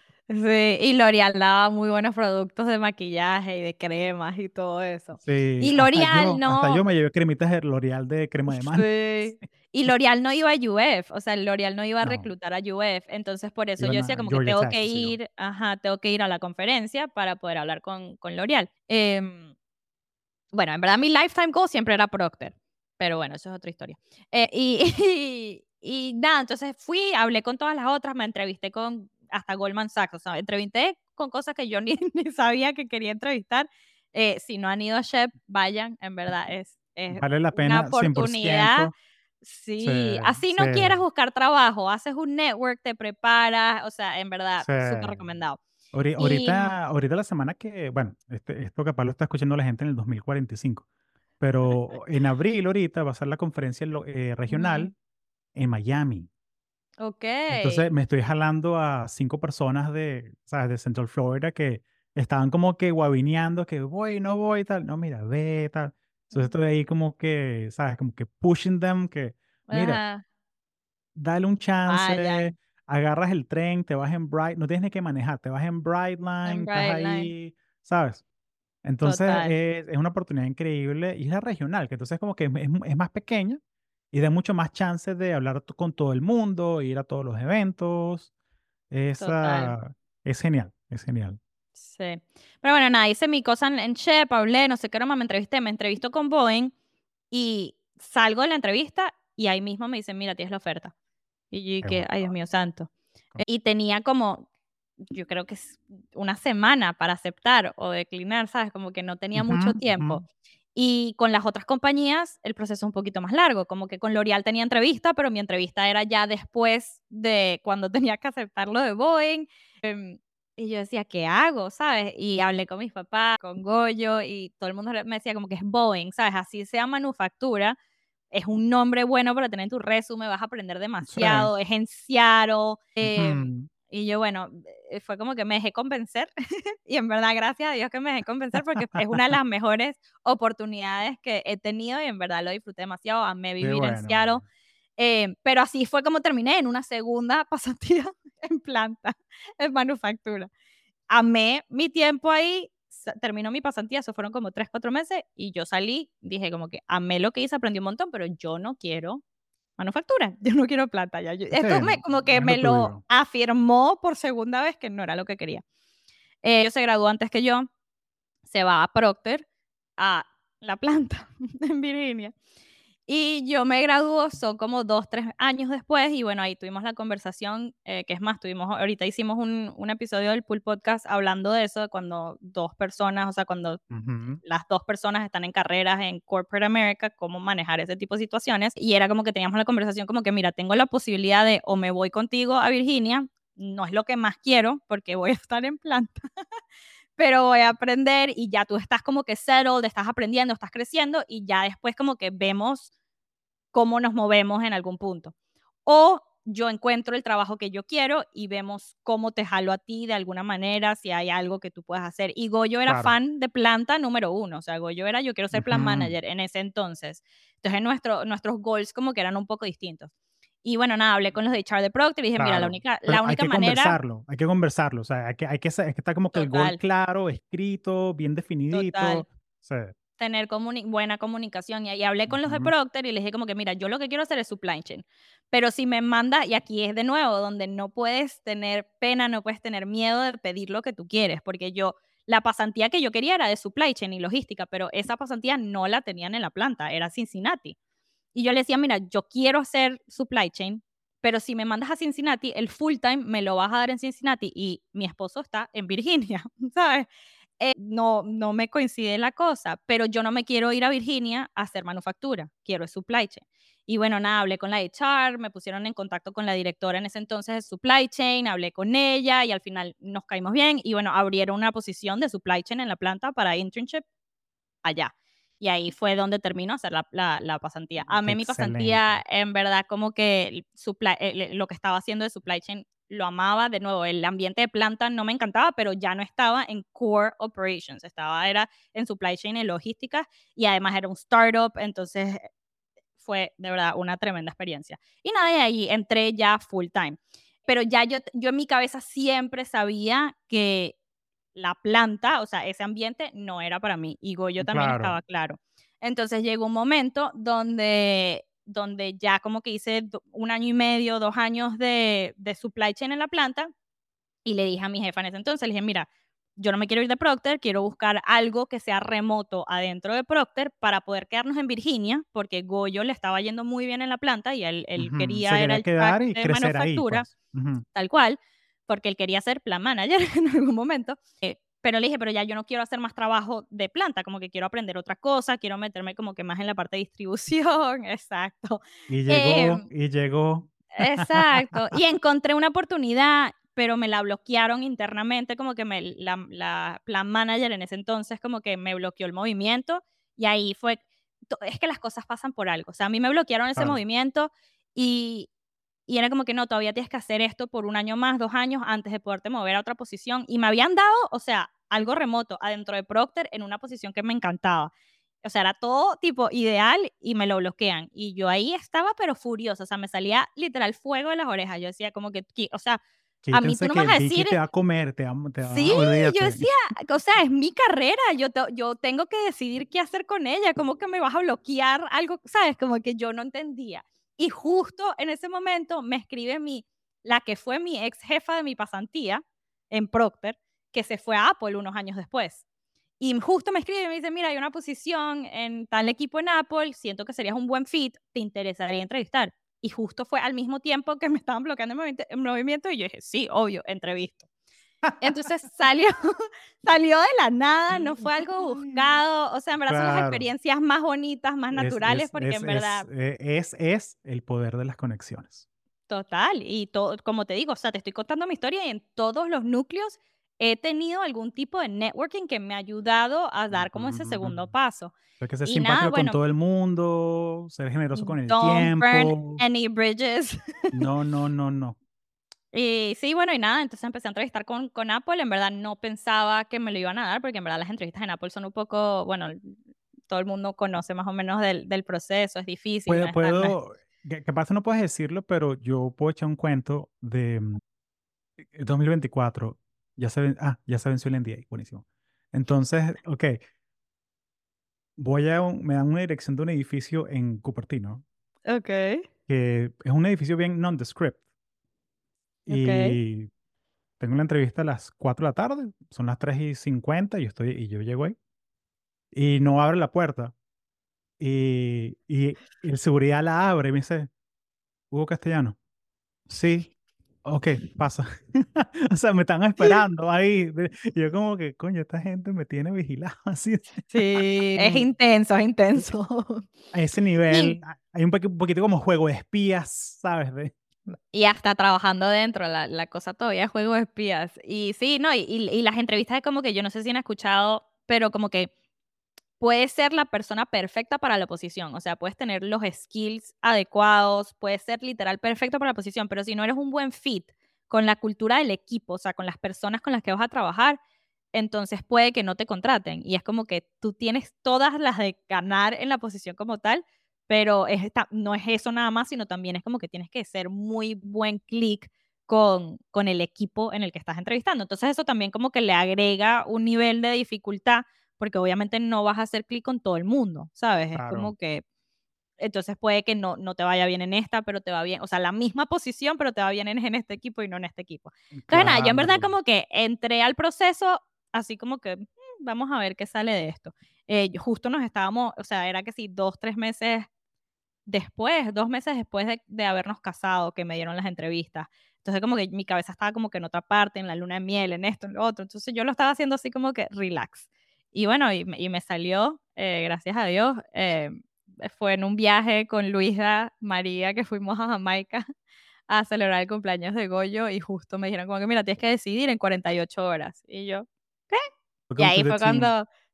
Speaker 2: Sí, y L'Oreal daba muy buenos productos de maquillaje y de cremas y todo eso.
Speaker 1: Sí,
Speaker 2: Y
Speaker 1: hasta
Speaker 2: L'Oreal
Speaker 1: yo, hasta yo
Speaker 2: no,
Speaker 1: me llevé cremitas de L'Oreal de crema de manos.
Speaker 2: sí, y L'Oreal no iba a U F, o sea, L'Oreal no iba a
Speaker 1: No,
Speaker 2: reclutar a U F, entonces por eso yo
Speaker 1: iban
Speaker 2: decía
Speaker 1: a
Speaker 2: como que
Speaker 1: Georgia
Speaker 2: tengo
Speaker 1: Tech,
Speaker 2: que
Speaker 1: qué sé yo.
Speaker 2: ir, ajá, tengo que ir a la conferencia para poder hablar con, con L'Oreal. Em, bueno, en verdad mi lifetime goal siempre era Procter, pero bueno, eso es otra historia. Eh, y, y, y nada, entonces fui, hablé con todas las otras, me entrevisté con hasta Goldman Sachs, o sea, entrevisté con cosas que yo ni, ni sabía que quería entrevistar. Eh, si no han ido a Shep, vayan, en verdad es, es
Speaker 1: Vale la
Speaker 2: una
Speaker 1: pena cien por
Speaker 2: oportunidad.
Speaker 1: ciento.
Speaker 2: Sí,
Speaker 1: Se,
Speaker 2: así no quieras
Speaker 1: se,
Speaker 2: buscar trabajo, haces un network, te preparas, o sea, en verdad, súper
Speaker 1: se,
Speaker 2: recomendado.
Speaker 1: Ahori-
Speaker 2: Y
Speaker 1: Ahorita, ahorita la semana que, bueno, este, esto capaz lo está escuchando la gente en el dos mil cuarenta y cinco, pero en abril ahorita va a ser la conferencia lo- eh,
Speaker 2: ujú,
Speaker 1: regional en Miami.
Speaker 2: ok,
Speaker 1: Entonces me estoy jalando a cinco personas de, ¿sabes? De Central Florida que estaban como que guabineando, que voy, no voy, tal. No, mira, ve, tal. Entonces estoy ahí como que, ¿sabes? Como que pushing them, que, mira,
Speaker 2: ajá,
Speaker 1: dale un chance,
Speaker 2: vayan.
Speaker 1: agarras el tren, te vas en Bright, no tienes ni que manejar, te vas en Brightline,
Speaker 2: En
Speaker 1: estás
Speaker 2: Brightline,
Speaker 1: ahí, ¿sabes? Entonces
Speaker 2: total,
Speaker 1: es, es una oportunidad increíble y es la regional, que entonces como que es, es- es más pequeña y da mucho más chances de hablar t- con todo el mundo, ir a todos los eventos.
Speaker 2: total,
Speaker 1: Esa es genial, es genial.
Speaker 2: sí. Pero bueno, nada, hice mi cosa en en Shep, hablé, no sé qué broma, me entrevisté, me entrevisto con Boeing y salgo de la entrevista y ahí mismo me dicen: "Mira, tienes la oferta". Y yo
Speaker 1: Qué
Speaker 2: dije: "Ay, Dios
Speaker 1: bueno.
Speaker 2: mío santo". Y tenía como, yo creo que es una semana para aceptar o declinar, ¿sabes? Como que no tenía
Speaker 1: Ujú,
Speaker 2: mucho
Speaker 1: ujú.
Speaker 2: tiempo. Y con las otras compañías el proceso es un poquito más largo, como que con L'Oreal tenía entrevista, pero mi entrevista era ya después de cuando tenía que aceptar lo de Boeing. Em, y yo decía: "¿Qué hago?", ¿sabes? Y hablé con mis papás, con Goyo, y todo el mundo me decía como que es Boeing, ¿sabes? Así sea manufactura, es un nombre bueno para tener en tu resumen, vas a aprender
Speaker 1: Sí.
Speaker 2: demasiado, es en Seattle. Em,
Speaker 1: Ujú.
Speaker 2: y yo, bueno, eh, fue como que me dejé convencer y en verdad gracias a Dios que me dejé convencer porque es una de las mejores oportunidades que he tenido y en verdad lo disfruté demasiado, amé
Speaker 1: Qué
Speaker 2: vivir en
Speaker 1: bueno,
Speaker 2: Seattle.
Speaker 1: vale.
Speaker 2: Em, pero así fue como terminé en una segunda pasantía en planta, en manufactura. Amé mi tiempo ahí, sa terminó mi pasantía, eso fueron como tres cuatro meses, y yo salí, dije como que amé lo que hice, aprendí un montón, pero yo no quiero manufactura, yo no quiero plata ya, yo
Speaker 1: Sí,
Speaker 2: esto me
Speaker 1: no,
Speaker 2: como que
Speaker 1: no es lo
Speaker 2: me lo
Speaker 1: tuyo.
Speaker 2: afirmó por segunda vez que no era lo que quería. Eh, Ellos se graduó antes que yo, se va a Procter, a la planta en Virginia. Y yo me graduó, son como dos tres años después, y bueno, ahí tuvimos la conversación, eh, que es más, tuvimos ahorita hicimos un un episodio del Pool Podcast hablando de eso, de cuando dos personas, o sea, cuando
Speaker 1: Ujú.
Speaker 2: las dos personas están en carreras en corporate America, cómo manejar ese tipo de situaciones. Y era como que teníamos la conversación como que, mira, tengo la posibilidad de o me voy contigo a Virginia, no es lo que más quiero porque voy a estar en planta, pero voy a aprender y ya tú estás como que settled, estás aprendiendo, estás creciendo y ya después como que vemos cómo nos movemos en algún punto. O yo encuentro el trabajo que yo quiero y vemos cómo te jalo a ti de alguna manera, si hay algo que tú puedas hacer. Y Goyo era
Speaker 1: Claro.
Speaker 2: fan de planta número uno, o sea, Goyo era yo quiero ser plan
Speaker 1: Ujú.
Speaker 2: manager en ese entonces. Entonces nuestro, nuestros goals como que eran un poco distintos. Y bueno, nada, hablé con los de H R de Procter y dije, mira, la
Speaker 1: Claro.
Speaker 2: única,
Speaker 1: Pero
Speaker 2: la
Speaker 1: hay
Speaker 2: única
Speaker 1: que
Speaker 2: manera,
Speaker 1: conversarlo, hay que conversarlo. O sea, hay que, hay que, sa- hay que estar como que el gol
Speaker 2: total,
Speaker 1: claro, escrito, bien definidito.
Speaker 2: total.
Speaker 1: Sí.
Speaker 2: Tener comuni buena comunicación. Y ahí hablé con los de
Speaker 1: Ujú.
Speaker 2: Procter y les dije como que, mira, yo lo que quiero hacer es supply chain. Pero si me manda, y aquí es de nuevo, donde no puedes tener pena, no puedes tener miedo de pedir lo que tú quieres, porque yo, la pasantía que yo quería era de supply chain y logística, pero esa pasantía no la tenían en la planta, era Cincinnati. Y yo le decía, mira, yo quiero hacer supply chain, pero si me mandas a Cincinnati, el full time me lo vas a dar en Cincinnati y mi esposo está en Virginia, ¿sabes? Eh, no, no me coincide la cosa, pero yo no me quiero ir a Virginia a hacer manufactura, quiero es supply chain. Y bueno, nada, hablé con la H R, me pusieron en contacto con la directora en ese entonces de supply chain, hablé con ella y al final nos caímos bien y bueno, abrieron una posición de supply chain en la planta para internship allá. Y ahí fue donde terminó hacer la, la, la pasantía. Amé mi pasantía,
Speaker 1: Excelente.
Speaker 2: en verdad, como que el supply, eh, lo que estaba haciendo de supply chain lo amaba. De nuevo, el ambiente de planta no me encantaba, pero ya no estaba en core operations, estaba era en supply chain y logística, y además era un startup, entonces fue de verdad una tremenda experiencia. Y nada, de ahí entré ya full time. Pero ya yo, yo en mi cabeza siempre sabía que la planta, o sea, ese ambiente no era para mí. Y Goyo también
Speaker 1: Claro.
Speaker 2: estaba claro. Entonces llegó un momento donde, donde ya como que hice do- un año y medio, dos años de, de supply chain en la planta, y le dije a mi jefa en ese entonces, le dije, mira, yo no me quiero ir de Procter, quiero buscar algo que sea remoto adentro de Procter para poder quedarnos en Virginia, porque Goyo le estaba yendo muy bien en la planta y él, él
Speaker 1: Ujú. Se
Speaker 2: quería era
Speaker 1: quería
Speaker 2: el track
Speaker 1: quedar y
Speaker 2: de
Speaker 1: crecer ahí,
Speaker 2: manufactura,
Speaker 1: pues. Ujú.
Speaker 2: tal cual, porque él quería ser plan manager en algún momento. Eh, pero le dije, pero ya yo no quiero hacer más trabajo de planta, como que quiero aprender otra cosa, quiero meterme como que más en la parte de distribución, exacto.
Speaker 1: Y llegó,
Speaker 2: Em,
Speaker 1: y llegó.
Speaker 2: Exacto. Y encontré una oportunidad, pero me la bloquearon internamente, como que me, la, la plan manager en ese entonces como que me bloqueó el movimiento, y ahí fue, to- es que las cosas pasan por algo. O sea, a mí me bloquearon ese
Speaker 1: Claro.
Speaker 2: movimiento, y, y era como que no, todavía tienes que hacer esto por un año más, dos años antes de poderte mover a otra posición. Y me habían dado, o sea, algo remoto adentro de Procter en una posición que me encantaba. O sea, era todo tipo ideal y me lo bloquean. Y yo ahí estaba, pero furiosa. O sea, me salía literal fuego de las orejas. Yo decía, como que, qui- o sea, a mí tú
Speaker 1: Quítense
Speaker 2: no me
Speaker 1: que
Speaker 2: vas
Speaker 1: el
Speaker 2: a
Speaker 1: Vicky
Speaker 2: decir,
Speaker 1: te va a comer, te va, te
Speaker 2: sí,
Speaker 1: va,
Speaker 2: yo
Speaker 1: olvídate.
Speaker 2: decía, o sea, es mi carrera. Yo, te- yo tengo que decidir qué hacer con ella. ¿Cómo que me vas a bloquear algo? ¿Sabes? Como que yo no entendía. Y justo en ese momento me escribe mi, la que fue mi ex jefa de mi pasantía en Procter, que se fue a Apple unos años después. Y justo me escribe y me dice, mira, hay una posición en tal equipo en Apple, siento que serías un buen fit, ¿te interesaría entrevistar? Y justo fue al mismo tiempo que me estaban bloqueando el movimiento, el movimiento, y yo dije, sí, obvio, entrevisto. Entonces salió, salió de la nada, no fue algo buscado, o sea, en verdad son las
Speaker 1: Claro.
Speaker 2: experiencias más bonitas, más
Speaker 1: Es,
Speaker 2: naturales,
Speaker 1: es,
Speaker 2: porque
Speaker 1: es,
Speaker 2: en
Speaker 1: es,
Speaker 2: verdad,
Speaker 1: eh, es, es el poder de las conexiones.
Speaker 2: total, y todo, como te digo, o sea, te estoy contando mi historia, y en todos los núcleos he tenido algún tipo de networking que me ha ayudado a dar como ese
Speaker 1: Ujú.
Speaker 2: segundo paso.
Speaker 1: Hay que ser
Speaker 2: Y nada,
Speaker 1: simpático con
Speaker 2: bueno,
Speaker 1: todo el mundo, ser generoso con el
Speaker 2: don't burn
Speaker 1: tiempo.
Speaker 2: any bridges.
Speaker 1: No, no, no, no.
Speaker 2: Y sí, bueno, y nada, entonces empecé a entrevistar con, con Apple. En verdad no pensaba que me lo iban a dar, porque en verdad las entrevistas en Apple son un poco, bueno, todo el mundo conoce más o menos del, del proceso, es difícil, no
Speaker 1: Puedo,
Speaker 2: es tan, no es-
Speaker 1: puedo, que capaz no puedes decirlo, pero yo puedo echar un cuento de mm, dos mil veinticuatro. Ya se, ven- ah, ya se venció el N D A, buenísimo. Entonces, ok, voy a, un- me dan una dirección de un edificio en Cupertino,
Speaker 2: Okay,
Speaker 1: que es un edificio bien nondescript.
Speaker 2: okay.
Speaker 1: Y tengo una entrevista a las cuatro de la tarde, son las tres y cincuenta y yo estoy, y yo llego ahí. Y no abre la puerta. Y, y el seguridad la abre y me dice, Hugo Castellano. Sí, ok, pasa. O sea, me están esperando ahí. De- y yo como que, coño, esta gente me tiene vigilado así.
Speaker 2: Sí, es intenso, es intenso.
Speaker 1: A ese
Speaker 2: Y,
Speaker 1: nivel, a- hay un, poqu- un poquito como juego de espías, ¿sabes? De,
Speaker 2: y hasta trabajando dentro, la, la cosa todavía es juego de espías. Y sí, no, y, y, y las entrevistas es como que yo no sé si han escuchado, pero como que puedes ser la persona perfecta para la posición, o sea, puedes tener los skills adecuados, puedes ser literal perfecto para la posición, pero si no eres un buen fit con la cultura del equipo, o sea, con las personas con las que vas a trabajar, entonces puede que no te contraten. Y es como que tú tienes todas las de ganar en la posición como tal, pero es esta- no es eso nada más, sino también es como que tienes que ser muy buen clic con, con el equipo en el que estás entrevistando. Entonces eso también como que le agrega un nivel de dificultad, porque obviamente no vas a hacer clic con todo el mundo, ¿sabes? Es
Speaker 1: claro,
Speaker 2: como que, entonces puede que no, no te vaya bien en esta, pero te va bien, o sea, la misma posición, pero te va bien en, en este equipo y no en este equipo. Entonces, nada, yo en verdad
Speaker 1: claro.
Speaker 2: como que entré al proceso así como que, "Mm, vamos a ver qué sale de esto". Eh, yo- justo nos estábamos, o sea, era que sí, dos, tres meses después, dos meses después de, de habernos casado, que me dieron las entrevistas. Entonces, como que mi cabeza estaba como que en otra parte, en la luna de miel, en esto, en lo otro. Entonces, yo lo estaba haciendo así como que relax. Y bueno, y, me- y me salió, eh, gracias a Dios. Eh, fue en un viaje con Luisa, María, que fuimos a Jamaica a celebrar el cumpleaños de Goyo, y justo me dijeron como que, mira, tienes que decidir en cuarenta y ocho horas. Y yo, ¿qué?
Speaker 1: Welcome
Speaker 2: Y
Speaker 1: to
Speaker 2: ahí
Speaker 1: the
Speaker 2: fue
Speaker 1: team.
Speaker 2: cuando,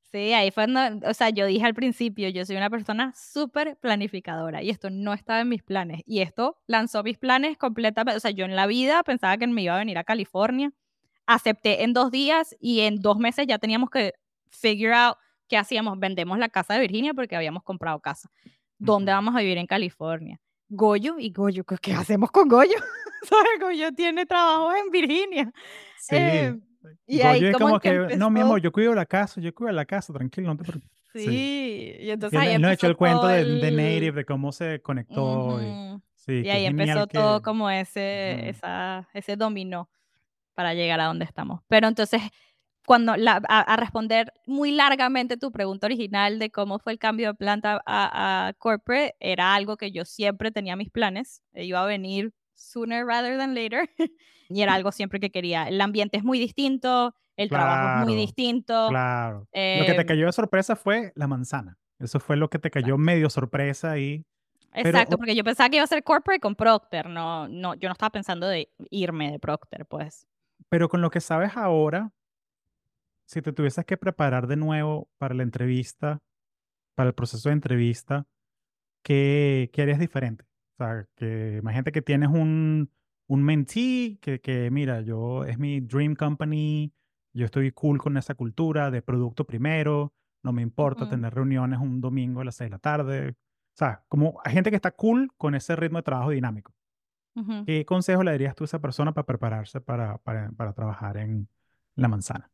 Speaker 2: Sí, ahí fue donde, o sea, yo dije al principio, yo soy una persona súper planificadora y esto no estaba en mis planes. Y esto lanzó mis planes completamente. O sea, yo en la vida pensaba que me iba a venir a California. Acepté en dos días y en dos meses ya teníamos que figure out qué hacíamos. Vendemos la casa de Virginia porque habíamos comprado casa. ¿Dónde
Speaker 1: Ujú.
Speaker 2: vamos a vivir en California? Goyo y Goyo, ¿qué qué hacemos con Goyo? ¿Sabes? Goyo tiene trabajo en Virginia.
Speaker 1: Sí.
Speaker 2: Eh, y ahí
Speaker 1: Goyo es
Speaker 2: como
Speaker 1: como
Speaker 2: que
Speaker 1: que, no, mi amor,
Speaker 2: empezó.
Speaker 1: yo cuido la casa, yo cuido la casa, tranquilo, no te preocupes. Sí.
Speaker 2: Sí, y entonces
Speaker 1: Y él,
Speaker 2: ahí
Speaker 1: él nos echó
Speaker 2: empezó
Speaker 1: el cuento
Speaker 2: todo
Speaker 1: de, de Native,
Speaker 2: el
Speaker 1: de cómo se conectó. Y,
Speaker 2: ujú,
Speaker 1: sí,
Speaker 2: y
Speaker 1: que
Speaker 2: ahí
Speaker 1: es genial
Speaker 2: empezó todo
Speaker 1: que...
Speaker 2: como ese
Speaker 1: Ujú.
Speaker 2: esa ese dominó para llegar a donde estamos. Pero entonces, cuando la a a responder muy largamente tu pregunta original de cómo fue el cambio de planta a a corporate, era algo que yo siempre tenía mis planes, e iba a venir sooner rather than later, y era algo siempre que quería. El ambiente es muy distinto, el trabajo es muy
Speaker 1: Claro,
Speaker 2: distinto,
Speaker 1: claro. Lo que te
Speaker 2: em
Speaker 1: cayó de sorpresa fue la manzana. Eso fue lo que te cayó
Speaker 2: exacto.
Speaker 1: medio sorpresa ahí. Pero,
Speaker 2: Exacto,
Speaker 1: o-
Speaker 2: porque yo pensaba que iba a ser corporate con Procter, no no, yo no estaba pensando de irme de Procter, pues.
Speaker 1: pero con lo que sabes ahora, si te tuvieses que preparar de nuevo para la entrevista, para el proceso de entrevista, ¿qué, qué harías diferente? O sea, que imagínate que tienes un, un mentee que, que, mira, yo es mi dream company, yo estoy cool con esa cultura de producto primero, no me importa
Speaker 2: Ujú,
Speaker 1: tener reuniones un domingo a las seis de la tarde. O sea, como hay gente que está cool con ese ritmo de trabajo dinámico.
Speaker 2: ujú.
Speaker 1: ¿Qué consejo le darías tú a esa persona para prepararse para, para, para trabajar en la manzana?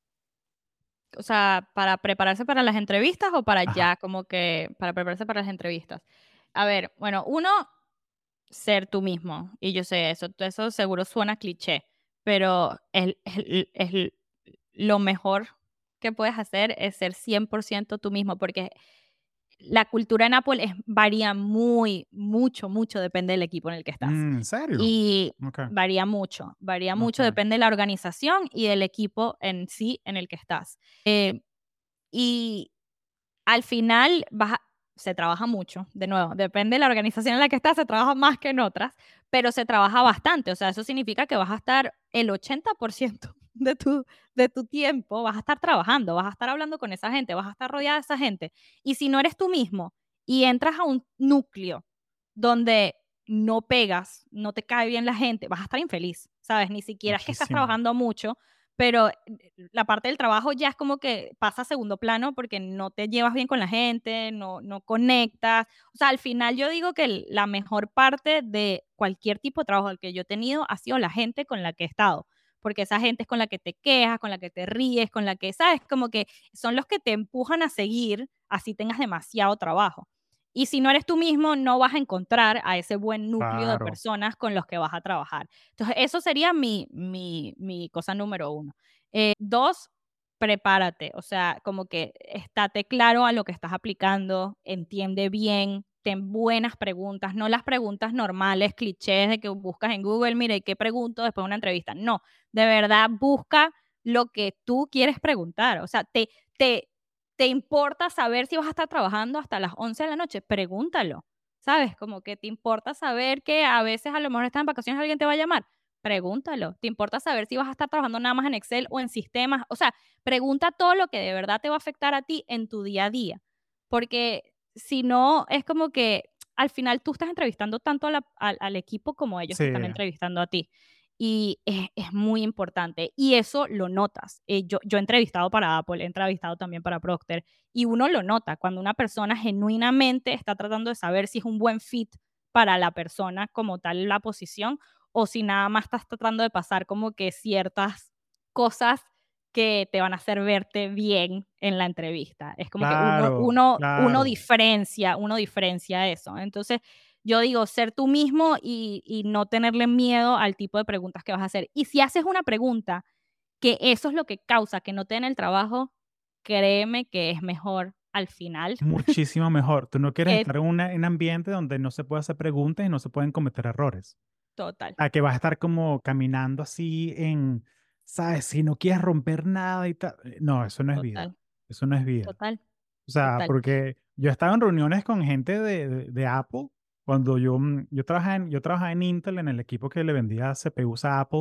Speaker 2: O sea, ¿para prepararse para las entrevistas o para
Speaker 1: Ajá.
Speaker 2: ya como que para prepararse para las entrevistas? A ver, bueno, uno, ser tú mismo, y yo sé eso, eso seguro suena cliché, pero el el el lo mejor que puedes hacer es ser cien por ciento tú mismo, porque la cultura en Apple es varía muy, mucho, mucho, depende del equipo en el que estás.
Speaker 1: Mm, ¿en serio?
Speaker 2: Y
Speaker 1: Ok,
Speaker 2: varía mucho, varía mucho,
Speaker 1: ok.
Speaker 2: depende de la organización y del equipo en sí en el que estás. Eh, y al final vas a se trabaja mucho, de nuevo, depende de la organización en la que estás, se trabaja más que en otras, pero se trabaja bastante, o sea, eso significa que vas a estar el ochenta por ciento de tu de tu tiempo, vas a estar trabajando, vas a estar hablando con esa gente, vas a estar rodeada de esa gente. Y si no eres tú mismo y entras a un núcleo donde no pegas, no te cae bien la gente, vas a estar infeliz, ¿sabes? Ni siquiera es que estás
Speaker 1: Muchísimo.
Speaker 2: trabajando mucho, pero la parte del trabajo ya es como que pasa a segundo plano porque no te llevas bien con la gente, no, no conectas. O sea, al final yo digo que el- la mejor parte de cualquier tipo de trabajo al que yo he tenido ha sido la gente con la que he estado. Porque esa gente es con la que te quejas, con la que te ríes, con la que, ¿sabes? Como que son los que te empujan a seguir, así tengas demasiado trabajo. Y si no eres tú mismo, no vas a encontrar a ese buen núcleo de
Speaker 1: Claro.
Speaker 2: personas con los que vas a trabajar. Entonces, eso sería mi, mi, mi cosa número uno. Dos, prepárate, o sea, como que estate claro a lo que estás aplicando, entiende bien, ten buenas preguntas, no las preguntas normales, clichés de que buscas en Google, mire, ¿y qué pregunto después de una entrevista? No, de verdad busca lo que tú quieres preguntar, o sea, te, te, te importa saber si vas a estar trabajando hasta las once de la noche, pregúntalo, ¿sabes? Como que te importa saber que a veces a lo mejor estás en vacaciones y alguien te va a llamar. Pregúntalo. ¿Te importa saber si vas a estar trabajando nada más en Excel o en sistemas? O sea, pregunta todo lo que de verdad te va a afectar a ti en tu día a día. Porque si no, es como que al final tú estás entrevistando tanto a la- al, al equipo como ellos
Speaker 1: Sí.
Speaker 2: te están entrevistando a ti. Y es, es muy importante. Y eso lo notas. Eh, yo, yo he entrevistado para Apple, he entrevistado también para Procter. Y uno lo nota cuando una persona genuinamente está tratando de saber si es un buen fit para la persona como tal la posición o si nada más estás tratando de pasar como que ciertas cosas que te van a hacer verte bien en la entrevista. Es como que uno,
Speaker 1: Claro,
Speaker 2: uno, uno
Speaker 1: claro.
Speaker 2: diferencia, uno diferencia eso. Entonces, yo digo, ser tú mismo y, y no tenerle miedo al tipo de preguntas que vas a hacer. Y si haces una pregunta que eso es lo que causa que no te den el trabajo, créeme que es mejor al final
Speaker 1: Muchísimo mejor. Tú no quieres
Speaker 2: que
Speaker 1: estar en una- en un ambiente donde no se puede hacer preguntas y no se pueden cometer errores.
Speaker 2: total,
Speaker 1: A que vas a estar como caminando así en, ¿sabes? Si no quieres romper nada y tal. Eh, No, eso no es vida.
Speaker 2: total,
Speaker 1: Eso no es vida.
Speaker 2: total,
Speaker 1: O sea,
Speaker 2: total.
Speaker 1: porque yo he estado en reuniones con gente de, de- de Apple. Cuando yo, mm, yo trabajaba en, yo trabajaba en Intel, en el equipo que le vendía C P Us a Apple,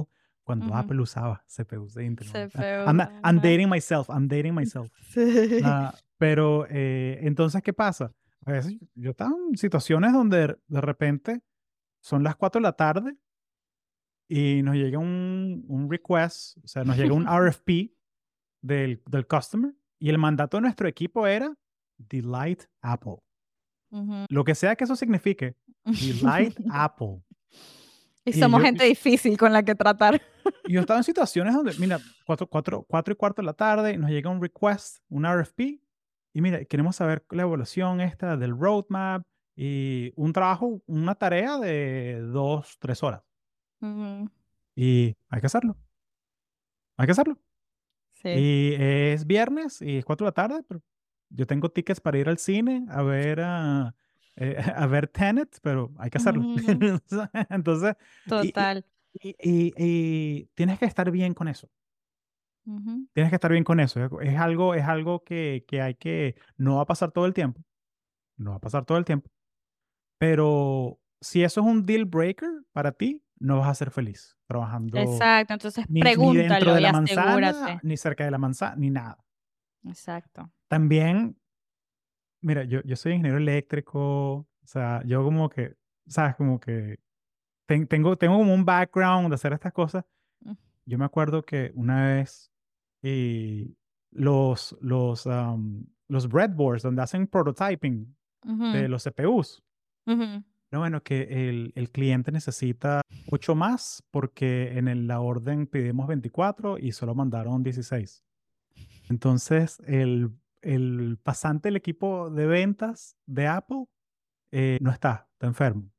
Speaker 1: cuando
Speaker 2: Ujú.
Speaker 1: Apple usaba C P Us de Intel. ¿no?
Speaker 2: Se
Speaker 1: Ah,
Speaker 2: fue.
Speaker 1: I'm, I'm
Speaker 2: Ajá.
Speaker 1: dating myself, I'm dating myself.
Speaker 2: Sí.
Speaker 1: Ah, pero eh, entonces, ¿qué pasa? A veces yo estaba en situaciones donde de repente son las cuatro de la tarde y nos llega un, un request, o sea, nos llega un R F P del, del customer y el mandato de nuestro equipo era Delight Apple.
Speaker 2: Ujú.
Speaker 1: Lo que sea que eso signifique, Delight Apple.
Speaker 2: Y
Speaker 1: Y
Speaker 2: somos
Speaker 1: yo,
Speaker 2: gente difícil con la que tratar.
Speaker 1: y yo estaba en situaciones donde, mira, cuatro, cuatro, cuatro y cuarto de la tarde, nos llega un request, un R F P, y mira, queremos saber la evaluación esta del roadmap y un trabajo, una tarea de dos, tres horas.
Speaker 2: Ujú.
Speaker 1: Y hay que hacerlo, hay que hacerlo.
Speaker 2: Sí.
Speaker 1: Y es viernes y es cuatro de la tarde, pero yo tengo tickets para ir al cine a ver a, eh, a ver Tenet, pero hay que hacerlo.
Speaker 2: Ujú.
Speaker 1: Entonces, y, y,
Speaker 2: Total.
Speaker 1: y, y- y tienes que estar bien con eso.
Speaker 2: Ujú.
Speaker 1: Tienes que estar bien con eso. Es, es algo, es algo que, que hay que, no va a pasar todo el tiempo, no va a pasar todo el tiempo, pero si eso es un deal breaker para ti, no vas a ser feliz trabajando
Speaker 2: Exacto. Entonces
Speaker 1: ni, ni dentro
Speaker 2: pregúntalo
Speaker 1: de
Speaker 2: y
Speaker 1: la manzana,
Speaker 2: asegúrate.
Speaker 1: ni cerca de la manzana, ni nada.
Speaker 2: Exacto.
Speaker 1: También, mira, yo, yo soy ingeniero eléctrico, o sea, yo como que, ¿sabes? Como que ten- tengo, tengo como un background de hacer estas cosas.
Speaker 2: Mm.
Speaker 1: Yo me acuerdo que una vez y los, los, am, los breadboards donde hacen prototyping
Speaker 2: Ujú.
Speaker 1: de los C P Us,
Speaker 2: Ujú.
Speaker 1: no, bueno, que el, el cliente necesita ocho más porque en el- la orden pedimos veinticuatro y solo mandaron dieciséis. Entonces, el, el pasante del equipo de ventas de Apple eh, no está, está enfermo.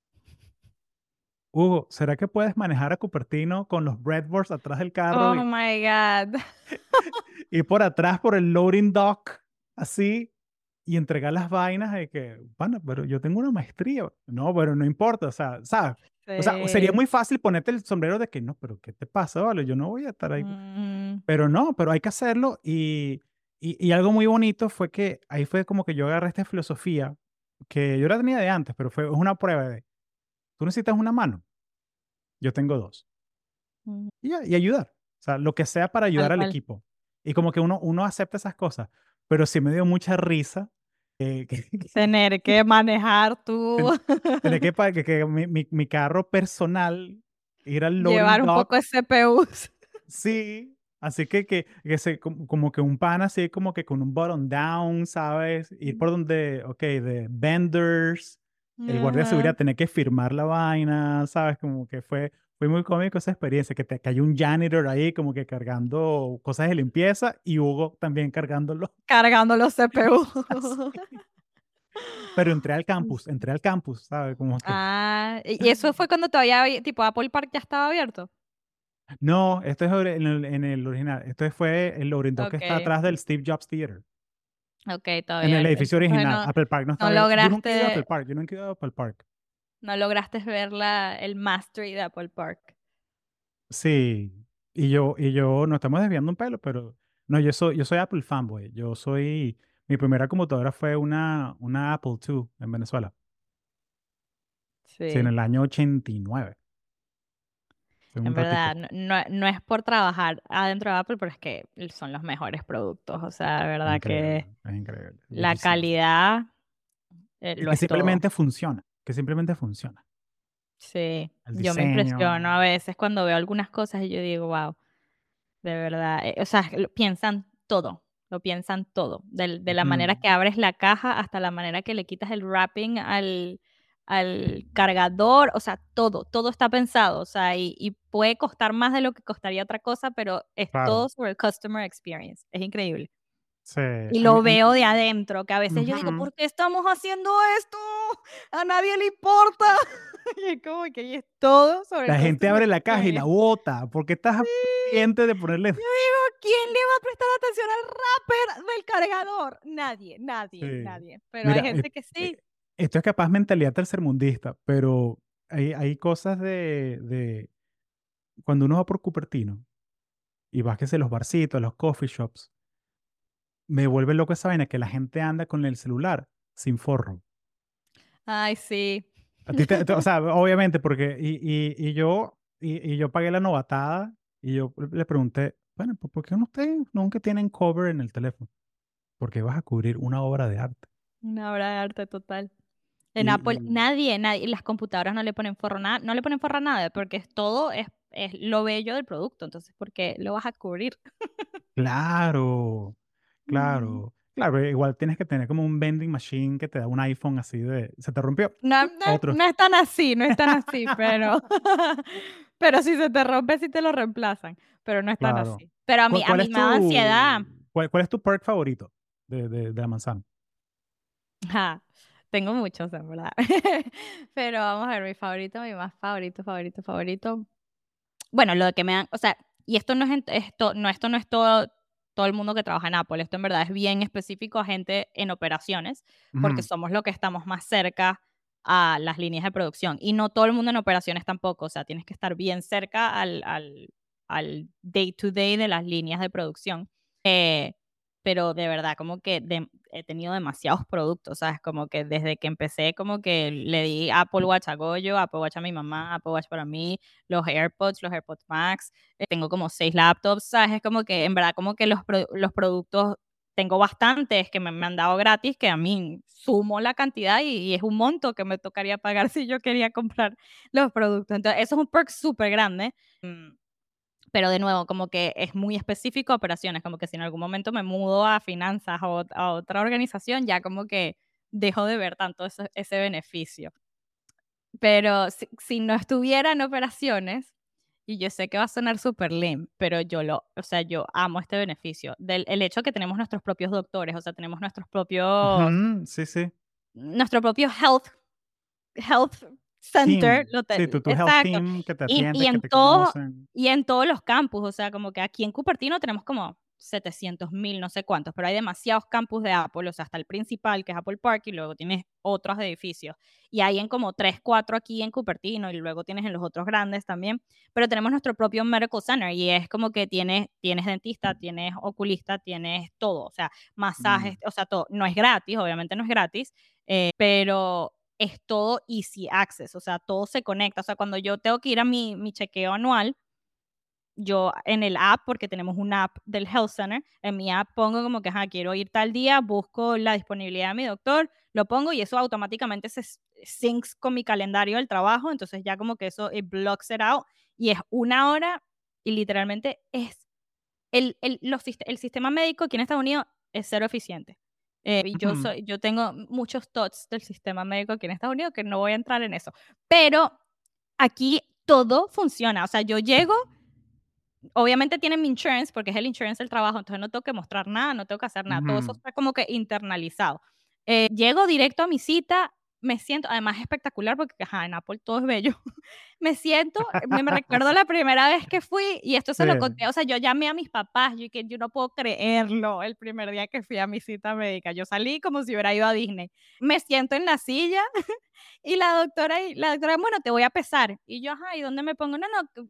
Speaker 1: Hugo, ¿será que puedes manejar a Cupertino con los breadboards atrás del carro
Speaker 2: Oh
Speaker 1: y,
Speaker 2: my God.
Speaker 1: y por atrás por el loading dock, así, y entregar las vainas de que, bueno, pero yo tengo una maestría. No, pero no importa, o sea, ¿sabes? O sea, sería
Speaker 2: Sí.
Speaker 1: muy fácil ponerte el sombrero de que no, pero ¿qué te pasa? Vale, yo no voy a estar ahí.
Speaker 2: Mm.
Speaker 1: Pero no, pero hay que hacerlo y, y, y algo muy bonito fue que ahí fue como que yo agarré esta filosofía que yo la tenía de antes, pero fue una prueba de, tú necesitas una mano, yo tengo dos.
Speaker 2: Mm.
Speaker 1: Y, y ayudar. O sea, lo que sea para
Speaker 2: Tal
Speaker 1: ayudar al
Speaker 2: cual.
Speaker 1: equipo. Y como que uno, uno acepta esas cosas. Pero sí me dio mucha risa eh, que,
Speaker 2: Tener que manejar tú,
Speaker 1: ten- tener que, pa- que, que mi, mi, mi carro personal ir al loading
Speaker 2: llevar un poco
Speaker 1: dock.
Speaker 2: de C P Us.
Speaker 1: Sí. Así que, que, que se, como, como que un pan así como que con un button down, ¿sabes? Ir por donde, ok, de vendors, el guardia de
Speaker 2: Ajá.
Speaker 1: seguridad, tener que firmar la vaina, ¿sabes? Como que fue, fue muy cómico esa experiencia, que te cayó un janitor ahí como que cargando cosas de limpieza y Hugo también cargándolo.
Speaker 2: Cargando los C P U.
Speaker 1: Así. Pero entré al campus, entré al campus, ¿sabes? Como que,
Speaker 2: Ah, y y eso fue cuando todavía había tipo, Apple Park ya estaba abierto.
Speaker 1: no, esto es ori- en el, en el original, esto fue el loading dock que está
Speaker 2: Okey,
Speaker 1: atrás del Steve Jobs Theater.
Speaker 2: okey,
Speaker 1: En el
Speaker 2: todavía
Speaker 1: edificio
Speaker 2: entonces
Speaker 1: original.
Speaker 2: no
Speaker 1: Apple Park no está
Speaker 2: no
Speaker 1: abierto. Yo nunca he ido a Apple
Speaker 2: lograste
Speaker 1: Park. Yo nunca he ido a Apple Park.
Speaker 2: no lograste ver la el Mastery de Apple Park.
Speaker 1: Sí. Y yo, y yo, nos estamos desviando un pelo, pero no, yo soy, yo soy Apple fanboy. Yo soy, mi primera computadora fue una, una Apple dos en Venezuela. Sí, en
Speaker 2: Sí,
Speaker 1: el año ochenta y nueve. Fue un
Speaker 2: en verdad,
Speaker 1: ratico.
Speaker 2: no no no es por trabajar adentro de Apple, pero es que son los mejores productos, o sea, de
Speaker 1: Es
Speaker 2: verdad
Speaker 1: increíble,
Speaker 2: que
Speaker 1: es increíble. Es
Speaker 2: la
Speaker 1: bellísimo.
Speaker 2: calidad, eh,
Speaker 1: Y
Speaker 2: lo
Speaker 1: que
Speaker 2: es todo.
Speaker 1: simplemente funciona. Que simplemente funciona.
Speaker 2: Sí,
Speaker 1: El
Speaker 2: yo me impresiono a
Speaker 1: diseño.
Speaker 2: veces cuando veo algunas cosas y yo digo: "Guau". De verdad, eh, o sea, lo piensan todo, lo piensan todo, del de la manera
Speaker 1: Ujú.
Speaker 2: que abres la caja hasta la manera que le quitas el wrapping al al cargador, o sea, todo, todo está pensado, o sea, y y puede costar más de lo que costaría otra cosa, pero es
Speaker 1: Claro.
Speaker 2: todo sobre el customer experience, es increíble.
Speaker 1: Sí.
Speaker 2: Y
Speaker 1: A mí-
Speaker 2: lo
Speaker 1: a mí-
Speaker 2: veo de adentro, que a veces yo digo:
Speaker 1: Ujú.
Speaker 2: "¿Por qué estamos haciendo esto? A nadie le importa". Y es como que ahí es todo sobre el
Speaker 1: La gente
Speaker 2: customer
Speaker 1: abre la caja y la
Speaker 2: experience.
Speaker 1: bota. ¿Por qué estás
Speaker 2: Sí.
Speaker 1: pendiente de ponerle?
Speaker 2: Yo digo, ¿quién le va a prestar atención al rapper del cargador? Nadie, nadie,
Speaker 1: Sí.
Speaker 2: nadie. Pero hay
Speaker 1: Mira, eh,
Speaker 2: gente que
Speaker 1: eh,
Speaker 2: sí.
Speaker 1: esto es capaz mentalidad tercermundista, pero hay, hay cosas de, de cuando uno va por Cupertino y vas que se los barcitos, los coffee shops, me vuelve loco esa vaina que la gente anda con el celular sin forro.
Speaker 2: Ay, sí.
Speaker 1: A ti te- te- o sea, obviamente, porque, y, y, y yo y, y yo pagué la novatada y yo le pregunté, bueno, ¿por por qué no ustedes nunca tienen cover en el teléfono? Porque vas a cubrir una obra de arte.
Speaker 2: Una obra de arte total. En
Speaker 1: Y,
Speaker 2: Apple
Speaker 1: y
Speaker 2: nadie, nadie, las computadoras no le ponen forro nada, no le ponen forro a nada, porque es todo es, es lo bello del producto, entonces, ¿por qué lo vas a cubrir?
Speaker 1: claro,
Speaker 2: Mm.
Speaker 1: claro, claro, igual tienes que tener como un vending machine que te da un iPhone así de, se te rompió,
Speaker 2: No,
Speaker 1: ¡tup!
Speaker 2: no,
Speaker 1: Otro,
Speaker 2: no es tan así, no es tan así, pero, pero si se te rompe, sí te lo reemplazan, pero no es tan
Speaker 1: claro.
Speaker 2: así. Pero a mí,
Speaker 1: ¿Cuál,
Speaker 2: a
Speaker 1: cuál
Speaker 2: mí
Speaker 1: es
Speaker 2: me da ansiedad.
Speaker 1: tu, cuál, cuál es tu perk favorito de, de, de la manzana?
Speaker 2: Ajá, tengo muchos, en verdad. Pero vamos a ver, mi favorito, mi más favorito, favorito, favorito. Bueno, lo de que me dan, o sea, y esto no es, en- esto, no, esto no es todo, todo el mundo que trabaja en Apple, esto en verdad es bien específico a gente en operaciones, porque
Speaker 1: Ujú,
Speaker 2: somos lo que estamos más cerca a las líneas de producción. Y no todo el mundo en operaciones tampoco, o sea, tienes que estar bien cerca al, al, al day to day de las líneas de producción. Eh, pero de verdad, como que de- he tenido demasiados productos, ¿sabes? Como que desde que empecé, como que le di Apple Watch a Goyo, Apple Watch a mi mamá, Apple Watch para mí, los AirPods, los AirPods Max, eh, tengo como seis laptops, ¿sabes? Es como que en verdad como que los, pro- los productos, tengo bastantes que me, me han dado gratis, que a mí sumo la cantidad y, y es un monto que me tocaría pagar si yo quería comprar los productos. Entonces, eso es un perk súper grande. Mm, Pero de nuevo, como que es muy específico a operaciones, como que si en algún momento me mudo a finanzas o a otra organización, ya como que dejo de ver tanto ese, ese beneficio. Pero si, si no estuviera en operaciones, y yo sé que va a sonar súper lame, pero yo lo, o sea, yo amo este beneficio del el hecho que tenemos nuestros propios doctores, o sea, tenemos nuestros propios,
Speaker 1: ujú, sí, sí.
Speaker 2: nuestro propio health, health center,
Speaker 1: Team,
Speaker 2: lo
Speaker 1: sí,
Speaker 2: te-
Speaker 1: tu, tu health
Speaker 2: exacto,
Speaker 1: team que te
Speaker 2: y,
Speaker 1: atiende,
Speaker 2: y
Speaker 1: que
Speaker 2: en
Speaker 1: te
Speaker 2: todo,
Speaker 1: conocen.
Speaker 2: y en todos los campus, o sea, como que aquí en Cupertino tenemos como setecientos mil, no sé cuántos, pero hay demasiados campus de Apple, o sea, hasta el principal, que es Apple Park, y luego tienes otros edificios, y hay en como tres, cuatro aquí en Cupertino, y luego tienes en los otros grandes también, pero tenemos nuestro propio medical center, y es como que tienes, tienes dentista, tienes oculista, tienes todo, o sea, masajes,
Speaker 1: Mm,
Speaker 2: o sea, todo, no es gratis, obviamente no es gratis, eh, pero es todo easy access, o sea, todo se conecta. O sea, cuando yo tengo que ir a mi, mi chequeo anual, yo en el app, porque tenemos una app del Health Center, en mi app pongo como que, ajá, quiero ir tal día, busco la disponibilidad de mi doctor, lo pongo y eso automáticamente se syncs con mi calendario del trabajo, entonces ya como que eso it blocks it out y es una hora y literalmente es el, el, los, el sistema médico aquí en Estados Unidos es cero eficiente. Eh, y yo,
Speaker 1: ujú,
Speaker 2: soy, yo tengo muchos thoughts del sistema médico aquí en Estados Unidos que no voy a entrar en eso. Pero aquí todo funciona. O sea, yo llego, obviamente tienen mi insurance porque es el insurance del trabajo, entonces no tengo que mostrar nada, no tengo que hacer nada. Todo eso
Speaker 1: ujú.
Speaker 2: está como que internalizado. Eh, llego directo a mi cita, me siento, además es espectacular porque ajá, en Apple todo es bello. Me siento, me me recuerdo la primera vez que fui, y esto
Speaker 1: Sí,
Speaker 2: se lo conté, o sea, yo llamé a mis papás, yo que yo no puedo creerlo, el primer día que fui a mi cita médica, yo salí como si hubiera ido a Disney. Me siento en la silla y la doctora y la doctora: "Bueno, te voy a pesar", y yo: "Ajá, ¿y dónde me pongo?". "No, no,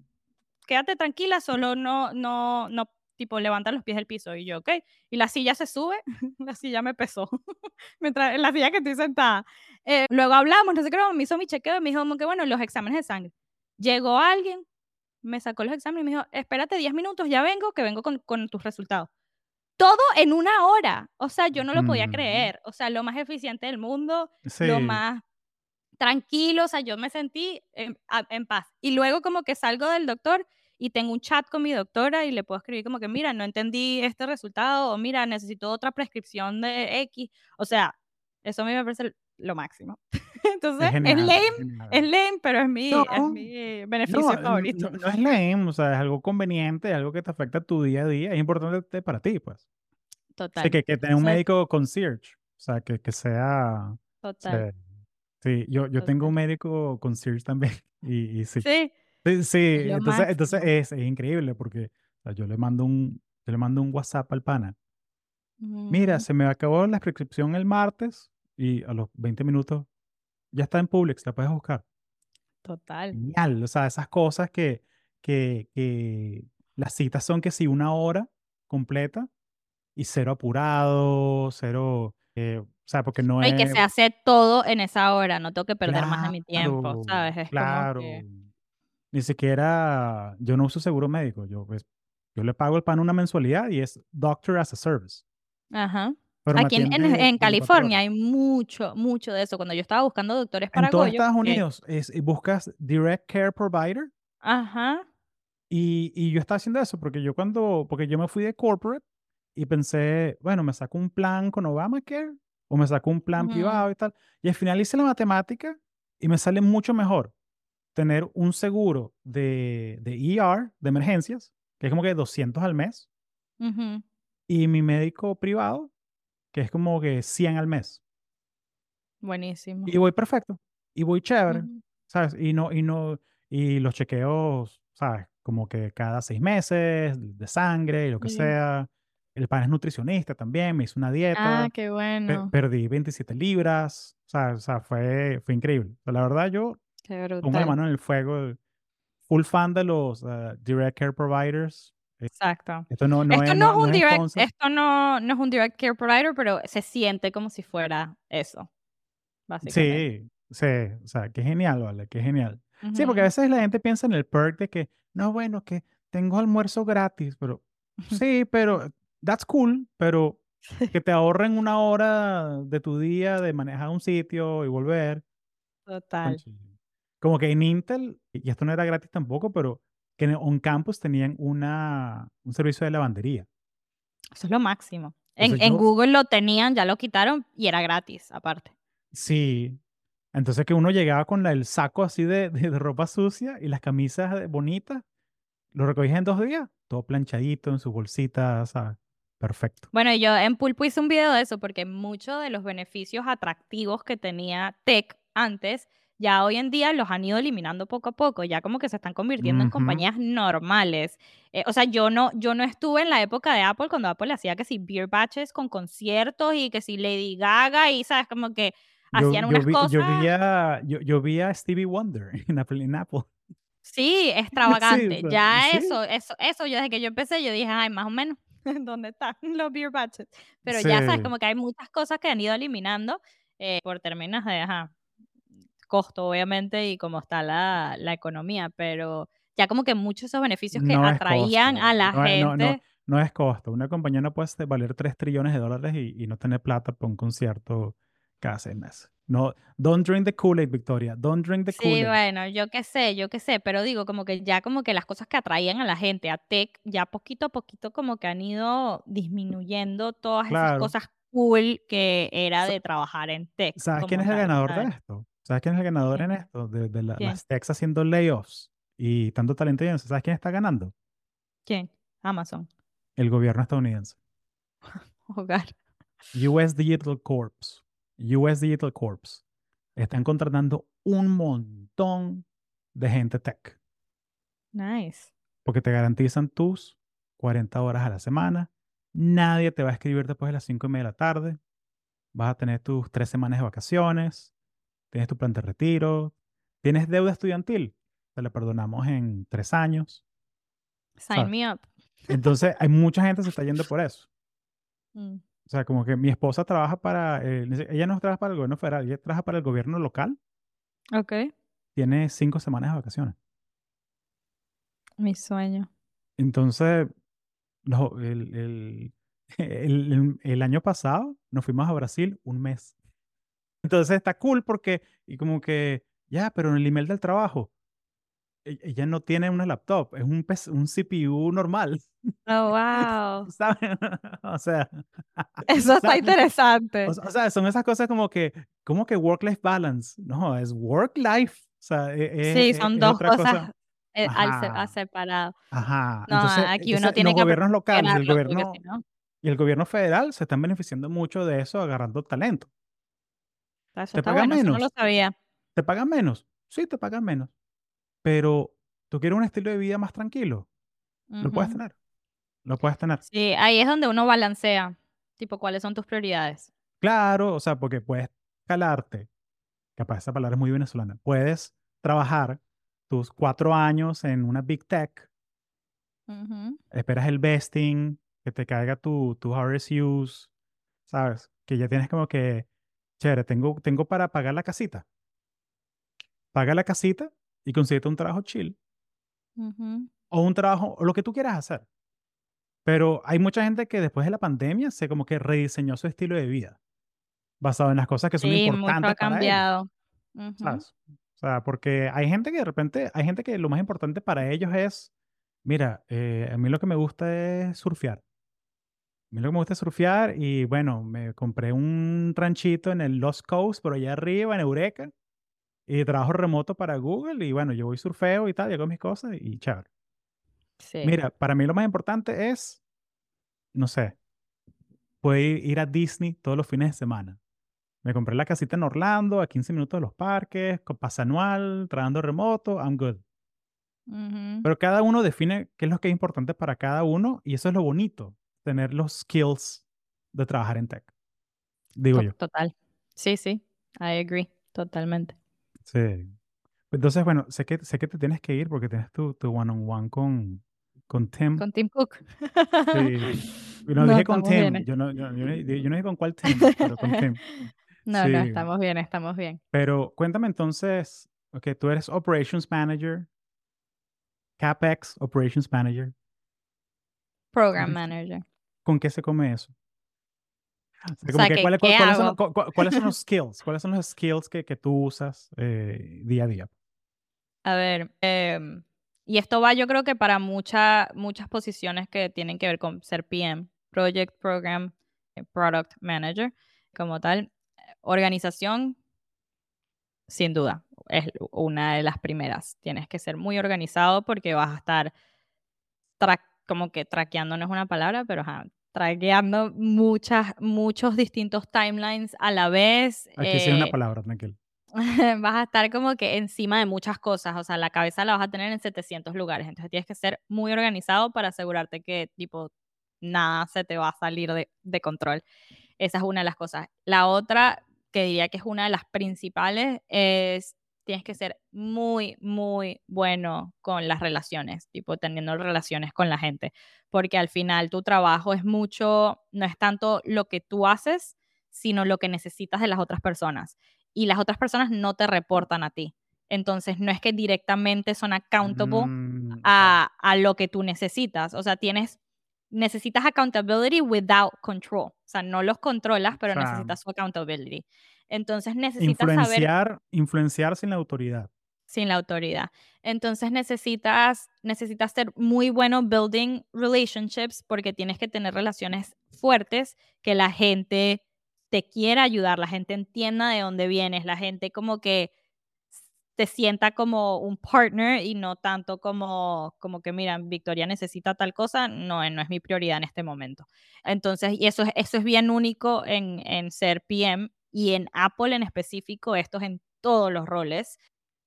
Speaker 2: quédate tranquila, solo no no no, tipo, levanta los pies del piso", y yo: "Okey", y la silla se sube, la silla me pesó, mientras en la silla que estoy sentada. Eh, luego hablamos, no sé qué, me hizo mi chequeo y me dijo como que, bueno, los exámenes de sangre. Llegó alguien, me sacó los exámenes y me dijo: "Espérate diez minutos, ya vengo, que vengo con con tus resultados". Todo en una hora. O sea, yo no lo podía
Speaker 1: ujú.
Speaker 2: creer. O sea, lo más eficiente del mundo, lo
Speaker 1: Sí,
Speaker 2: más tranquilo, o sea, yo me sentí en a en paz. Y luego como que salgo del doctor y tengo un chat con mi doctora y le puedo escribir como que: "Mira, no entendí este resultado", o "Mira, necesito otra prescripción de X". O sea, eso a mí me parece lo máximo. Entonces,
Speaker 1: es
Speaker 2: es
Speaker 1: genial,
Speaker 2: lame,
Speaker 1: es genial.
Speaker 2: es lame, pero es
Speaker 1: No,
Speaker 2: mi es mi
Speaker 1: no,
Speaker 2: beneficio favorito.
Speaker 1: no, no es lame, o sea, es algo conveniente, algo que te afecta a tu día a día, es importante para ti, pues. Sí,
Speaker 2: Total.
Speaker 1: que, que tener un
Speaker 2: Entonces,
Speaker 1: médico concierge, o sea, que, que sea, sí,
Speaker 2: total,
Speaker 1: sí, yo, yo tengo un
Speaker 2: total.
Speaker 1: médico concierge también, y, y sí.
Speaker 2: Sí,
Speaker 1: Sí, sí,
Speaker 2: es lo
Speaker 1: entonces, entonces
Speaker 2: máximo.
Speaker 1: es, es increíble porque o sea, yo le mando un, yo le mando un WhatsApp al pana. Mira,
Speaker 2: Ujú,
Speaker 1: se me acabó la prescripción el martes y a los veinte minutos ya está en Publix, la puedes buscar.
Speaker 2: total.
Speaker 1: Genial, o sea, esas cosas que, que, que las citas son que sí, una hora completa y cero apurado, cero, eh, o sea, porque no
Speaker 2: No, y que
Speaker 1: es,
Speaker 2: se hace todo en esa hora, no tengo que perder más de mi tiempo,
Speaker 1: claro,
Speaker 2: ¿sabes? Es como
Speaker 1: claro.
Speaker 2: que
Speaker 1: Ni siquiera, yo no uso seguro médico. Yo, pues, yo le pago el pan una mensualidad y es Doctor as a Service.
Speaker 2: Ajá.
Speaker 1: Pero me
Speaker 2: Aquí en en
Speaker 1: atiende
Speaker 2: en
Speaker 1: veinticuatro
Speaker 2: California
Speaker 1: horas.
Speaker 2: hay mucho, mucho de eso. Cuando yo estaba buscando doctores
Speaker 1: En
Speaker 2: para
Speaker 1: todo
Speaker 2: Goyo,
Speaker 1: Estados
Speaker 2: porque
Speaker 1: Unidos es, y buscas Direct Care Provider.
Speaker 2: ajá,
Speaker 1: Y, y yo estaba haciendo eso porque yo cuando, porque yo me fui de corporate y pensé, bueno, me saco un plan con Obamacare o me saco un plan
Speaker 2: ujú,
Speaker 1: privado y tal. Y al final hice la matemática y me sale mucho mejor tener un seguro de, de E R, de emergencias, que es como que doscientos al mes,
Speaker 2: ujú,
Speaker 1: y mi médico privado, que es como que cien al mes.
Speaker 2: buenísimo.
Speaker 1: Y voy perfecto. Y voy chévere,
Speaker 2: Ujú,
Speaker 1: ¿sabes? Y no, y no, y los chequeos, ¿sabes? Como que cada seis meses, de sangre y lo que
Speaker 2: sí.
Speaker 1: sea. El pan es nutricionista también, me hizo una
Speaker 2: Ah,
Speaker 1: dieta,
Speaker 2: qué
Speaker 1: pe-
Speaker 2: bueno,
Speaker 1: perdí veintisiete libras, o sea, o sea, fue, fue increíble. O sea, la verdad, yo
Speaker 2: qué
Speaker 1: pongo la
Speaker 2: brutal.
Speaker 1: mano en el fuego, full fan de los uh, Direct Care Providers. Eh,
Speaker 2: Exacto.
Speaker 1: Esto no, no
Speaker 2: Esto
Speaker 1: es,
Speaker 2: no
Speaker 1: no,
Speaker 2: es
Speaker 1: no
Speaker 2: un
Speaker 1: es
Speaker 2: direct
Speaker 1: sponsor.
Speaker 2: esto no no es un direct care provider, pero se siente como si fuera eso, básicamente.
Speaker 1: Sí, sí, o sea, qué genial, ¿vale? Qué genial. Sí, porque a
Speaker 2: Ujú.
Speaker 1: veces la gente piensa en el perk de que, no, bueno, que tengo almuerzo gratis, pero sí, pero that's cool, pero que te ahorren una hora de tu día de manejar un sitio y volver.
Speaker 2: Total.
Speaker 1: Conchi. Como que en Intel, y esto no era gratis tampoco, pero que en on campus tenían una, un servicio de lavandería.
Speaker 2: Eso es lo máximo. En
Speaker 1: Entonces
Speaker 2: en
Speaker 1: yo,
Speaker 2: Google lo tenían, ya lo quitaron y era gratis, aparte.
Speaker 1: sí. Entonces que uno llegaba con la- el saco así de, de de ropa sucia y las camisas de- bonitas. Lo recogí en dos días, todo planchadito en su bolsita, ¿sabes? Perfecto.
Speaker 2: Bueno, y yo en Pulpo hice un video de eso, porque muchos de los beneficios atractivos que tenía Tech antes, ya hoy en día los han ido eliminando poco a poco, ya como que se están convirtiendo en
Speaker 1: Ujú.
Speaker 2: compañías normales. Eh, o sea, yo no, yo no estuve en la época de Apple cuando Apple hacía que si beer batches con conciertos y que si Lady Gaga y, ¿sabes? Como que
Speaker 1: Yo,
Speaker 2: hacían
Speaker 1: yo
Speaker 2: unas
Speaker 1: vi, yo vi
Speaker 2: cosas,
Speaker 1: a, yo, yo vi a Stevie Wonder en Apple. En Apple.
Speaker 2: sí,
Speaker 1: Sí, o
Speaker 2: extravagante.
Speaker 1: sea,
Speaker 2: Ya
Speaker 1: sí,
Speaker 2: eso, eso, eso, yo desde que yo empecé, yo dije, ay, más o menos, ¿dónde están los beer batches? Pero ya sabes,
Speaker 1: sí.
Speaker 2: como que hay muchas cosas que han ido eliminando eh, por términos de, ajá, costo, obviamente, y cómo está la, la economía, pero ya como que muchos de esos beneficios que
Speaker 1: No es
Speaker 2: atraían a
Speaker 1: costo.
Speaker 2: la
Speaker 1: No es, no, no,
Speaker 2: gente,
Speaker 1: no es costo. Una compañía no puede ser- valer tres trillones de dólares y, y no tener plata para un concierto cada seis meses. No, don't drink the Kool-Aid, Victoria. Don't drink the
Speaker 2: sí,
Speaker 1: Kool-Aid.
Speaker 2: bueno, yo qué sé, yo qué sé, pero digo, como que ya como que las cosas que atraían a la gente, a tech, ya poquito a poquito como que han ido disminuyendo todas esas
Speaker 1: Claro.
Speaker 2: cosas cool que era de trabajar en tech
Speaker 1: ¿Sabes quién
Speaker 2: como
Speaker 1: es el
Speaker 2: tal,
Speaker 1: ganador de
Speaker 2: ¿sabes?
Speaker 1: esto? ¿Sabes quién es el ganador en
Speaker 2: ¿Quién?
Speaker 1: esto? De, de la-
Speaker 2: ¿Quién?
Speaker 1: las techs haciendo layoffs y tanto talento yéndose. ¿Sabes quién está ganando?
Speaker 2: ¿Quién? Amazon.
Speaker 1: El gobierno estadounidense.
Speaker 2: Hogar.
Speaker 1: U S Digital Corps. U S Digital Corps. Están contratando un montón de gente tech
Speaker 2: Nice.
Speaker 1: porque te garantizan tus cuarenta horas a la semana. Nadie te va a escribir después de las cinco y media de la tarde. Vas a tener tus tres semanas de vacaciones. Tienes tu plan de retiro. Tienes deuda estudiantil. Te la perdonamos en tres años.
Speaker 2: Sign
Speaker 1: ¿Sabes?
Speaker 2: me up.
Speaker 1: Entonces, hay mucha gente que se está yendo por eso.
Speaker 2: Mm,
Speaker 1: O sea, como que mi esposa trabaja para, eh, ella no trabaja para el gobierno federal, ella trabaja para el gobierno local,
Speaker 2: ok.
Speaker 1: tiene cinco semanas de vacaciones.
Speaker 2: Mi sueño.
Speaker 1: Entonces, no, el, el, el, el- el año pasado nos fuimos a Brasil un mes. Entonces está cool porque, y como que, ya, pero en el email del trabajo, e- ella no tiene una laptop, es un, P C un C P U normal,
Speaker 2: Oh, wow.
Speaker 1: ¿sabes? O sea,
Speaker 2: Eso está
Speaker 1: ¿sabes? O,
Speaker 2: interesante.
Speaker 1: o sea, son esas cosas como que, como que work-life balance. No, es work-life. O sea, e- e-
Speaker 2: Sí,
Speaker 1: e-
Speaker 2: son
Speaker 1: es,
Speaker 2: dos
Speaker 1: otra
Speaker 2: cosas,
Speaker 1: cosa.
Speaker 2: eh, al se a
Speaker 1: Ajá,
Speaker 2: separado.
Speaker 1: ajá.
Speaker 2: No,
Speaker 1: Entonces,
Speaker 2: aquí uno
Speaker 1: entonces los
Speaker 2: tiene que aprender
Speaker 1: gobiernos
Speaker 2: a
Speaker 1: locales y el
Speaker 2: integrarlo, porque si
Speaker 1: gobierno,
Speaker 2: no,
Speaker 1: y el gobierno federal se están beneficiando mucho de eso, agarrando talento.
Speaker 2: eso
Speaker 1: ¿Te
Speaker 2: está
Speaker 1: pagan
Speaker 2: bueno, eso no lo
Speaker 1: menos?
Speaker 2: sabía.
Speaker 1: ¿Te pagan menos? Sí, te pagan menos. Pero tú quieres un estilo de vida más tranquilo. Lo puedes
Speaker 2: Ujú.
Speaker 1: tener. Lo puedes tener.
Speaker 2: Sí, ahí es donde uno balancea, tipo, ¿cuáles son tus prioridades?
Speaker 1: Claro, o sea, porque puedes calarte. Capaz esa palabra es muy venezolana. Puedes trabajar tus cuatro años en una big tech,
Speaker 2: Ujú.
Speaker 1: esperas el vesting, que te caiga tu, tus R S Us, ¿sabes? Que ya tienes como que, chévere, tengo, tengo para pagar la casita. Paga la casita y consíguete un trabajo chill.
Speaker 2: Ujú.
Speaker 1: o un trabajo, o lo que tú quieras hacer. Pero hay mucha gente que después de la pandemia se como que rediseñó su estilo de vida, basado en las cosas que son
Speaker 2: Sí, mucho
Speaker 1: importantes
Speaker 2: ha
Speaker 1: para ellos,
Speaker 2: cambiado. Ujú.
Speaker 1: ¿sabes? O sea, porque hay gente que de repente, hay gente que lo más importante para ellos es, mira, eh, a mí lo que me gusta es surfear. A mí lo que me gusta es surfear y bueno, me compré un ranchito en el Lost Coast, por allá arriba, en Eureka, y trabajo remoto para Google y bueno, yo voy surfeo y tal, y hago mis cosas y chévere.
Speaker 2: Sí.
Speaker 1: Mira, para mí lo más importante es, no sé, poder ir a Disney todos los fines de semana. Me compré la casita en Orlando, a quince minutos de los parques, con pase anual, trabajando remoto, I'm good.
Speaker 2: Ujú.
Speaker 1: Pero cada uno define qué es lo que es importante para cada uno y eso es lo bonito, tener los skills de trabajar en tech, digo
Speaker 2: To-
Speaker 1: yo.
Speaker 2: Total. Sí, sí. I agree. Totalmente.
Speaker 1: Sí. Entonces, bueno, sé que, sé que te tienes que ir porque tienes tu, tu one-on-one con, con Tim.
Speaker 2: Con Tim Cook.
Speaker 1: Sí. Y no
Speaker 2: No,
Speaker 1: dije con
Speaker 2: estamos
Speaker 1: Tim,
Speaker 2: bien.
Speaker 1: yo no, yo, yo no, yo no dije con cuál Tim, pero con Tim.
Speaker 2: No, no,
Speaker 1: Sí.
Speaker 2: estamos bien, estamos bien.
Speaker 1: Pero cuéntame entonces, ok, tú eres Operations Manager, CapEx Operations Manager. ¿Con
Speaker 2: Program
Speaker 1: qué,
Speaker 2: manager.
Speaker 1: con qué se come eso? O
Speaker 2: O
Speaker 1: sea, como
Speaker 2: sea,
Speaker 1: que,
Speaker 2: ¿qué,
Speaker 1: ¿cuáles,
Speaker 2: qué
Speaker 1: cuáles cuáles son, los-
Speaker 2: hago?
Speaker 1: cu- cu- cuáles son los skills? ¿Cuáles son los skills que, que tú usas eh, día a día?
Speaker 2: A ver, em, y esto va yo creo que para mucha- muchas posiciones que tienen que ver con ser P M, Project Program, eh, Product Manager, como tal. Organización, sin duda, es una de las primeras. Tienes que ser muy organizado porque vas a estar tra- como que traqueando no es una palabra, pero ajá, traqueando muchas, muchos distintos timelines a la vez.
Speaker 1: Aquí sí es una
Speaker 2: eh,
Speaker 1: palabra, tranquilo.
Speaker 2: vas a estar como que encima de muchas cosas, o sea, la cabeza la vas a tener en setecientos lugares, entonces tienes que ser muy organizado para asegurarte que tipo nada se te va a salir de, de control. Esa es una de las cosas. La otra, que diría que es una de las principales, es tienes que ser muy, muy bueno con las relaciones, tipo teniendo relaciones con la gente, porque al final tu trabajo es mucho, no es tanto lo que tú haces, sino lo que necesitas de las otras personas. Y las otras personas no te reportan a ti. Entonces, no es que directamente son accountable
Speaker 1: Mm, ok.
Speaker 2: a, a lo que tú necesitas. O sea, tienes necesitas accountability without control. O sea, no los controlas,
Speaker 1: O
Speaker 2: pero
Speaker 1: sea,
Speaker 2: necesitas su accountability. Entonces necesitas saber
Speaker 1: influenciar, influenciar sin la autoridad.
Speaker 2: sin la autoridad. Entonces necesitas, necesitas ser muy bueno building relationships porque tienes que tener relaciones fuertes, que la gente te quiera ayudar, la gente entienda de dónde vienes, la gente como que te sienta como un partner y no tanto como, como que, mira, Victoria necesita tal cosa, no, no es mi prioridad en este momento. Entonces, y eso, es- eso es bien único en, en ser P M y en Apple en específico, esto es en todos los roles.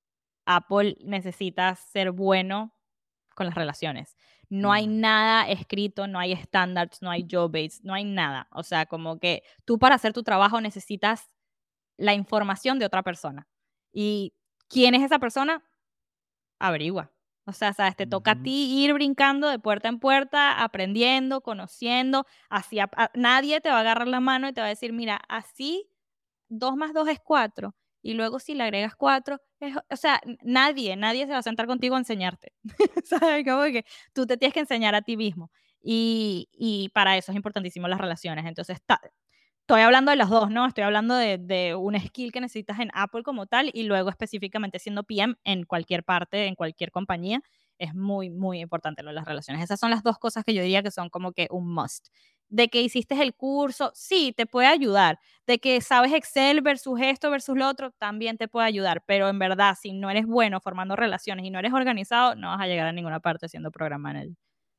Speaker 2: Apple necesita ser bueno con las relaciones. No hay
Speaker 1: Mm,
Speaker 2: nada escrito, no hay standards, no hay job aids, no hay nada. O sea, como que tú para hacer tu trabajo necesitas la información de otra persona. ¿Y quién es esa persona? Averigua. O sea, sabes, te toca a
Speaker 1: ujú.
Speaker 2: ti ir brincando de puerta en puerta, aprendiendo, conociendo. Así a- a- nadie te va a agarrar la mano y te va a decir, mira, así dos más dos es cuatro. Y luego si le agregas cuatro, es- o sea, n- nadie, nadie se va a sentar contigo a enseñarte. ¿Sabes? Como que tú te tienes que enseñar a ti mismo. Y, y para eso es importantísimo las relaciones. Entonces, ta- estoy hablando de los dos, ¿no? Estoy hablando de, de un skill que necesitas en Apple como tal y luego específicamente siendo P M en cualquier parte, en cualquier compañía. Es muy, muy importante lo de las relaciones. Esas son las dos cosas que yo diría que son como que un must. De que hiciste el curso, sí, te puede ayudar. De que sabes Excel versus esto versus lo otro, también te puede ayudar. Pero en verdad, si no eres bueno formando relaciones y no eres organizado, no vas a llegar a ninguna parte siendo program manager.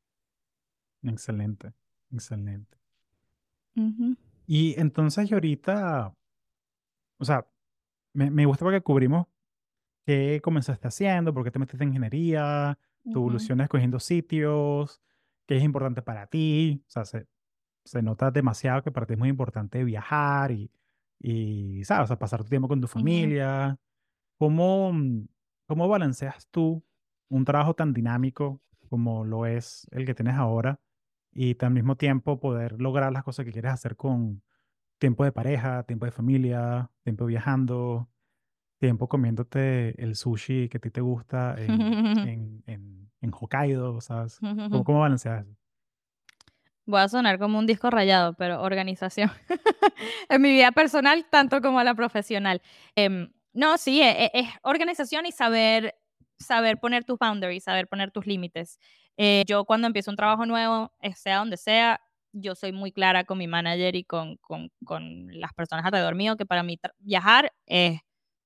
Speaker 1: Excelente, excelente.
Speaker 2: Ujú,
Speaker 1: Y entonces, y ahorita, o sea, me, me gusta porque cubrimos qué comenzaste haciendo, por qué te metiste en ingeniería, tu
Speaker 2: ujú,
Speaker 1: evolución escogiendo sitios, qué es importante para ti. O sea, se, se nota demasiado que para ti es muy importante viajar y, y, ¿sabes? O sea, pasar tu tiempo con tu
Speaker 2: ujú.
Speaker 1: familia. ¿Cómo, mm, cómo balanceas tú un trabajo tan dinámico como lo es el que tienes ahora y al mismo tiempo poder lograr las cosas que quieres hacer con tiempo de pareja, tiempo de familia, tiempo viajando, tiempo comiéndote el sushi que a ti te gusta en, en, en en Hokkaido, ¿sabes? ¿Cómo, cómo balanceas eso?
Speaker 2: Voy a sonar como un disco rayado, pero organización. En mi vida personal, tanto como la profesional. Em, no, sí, e- e- es, organización y saber, saber poner tus boundaries, saber poner tus límites. Eh, yo cuando empiezo un trabajo nuevo, eh, sea donde sea, yo soy muy clara con mi manager y con, con, con las personas alrededor mío que para mí tra- viajar es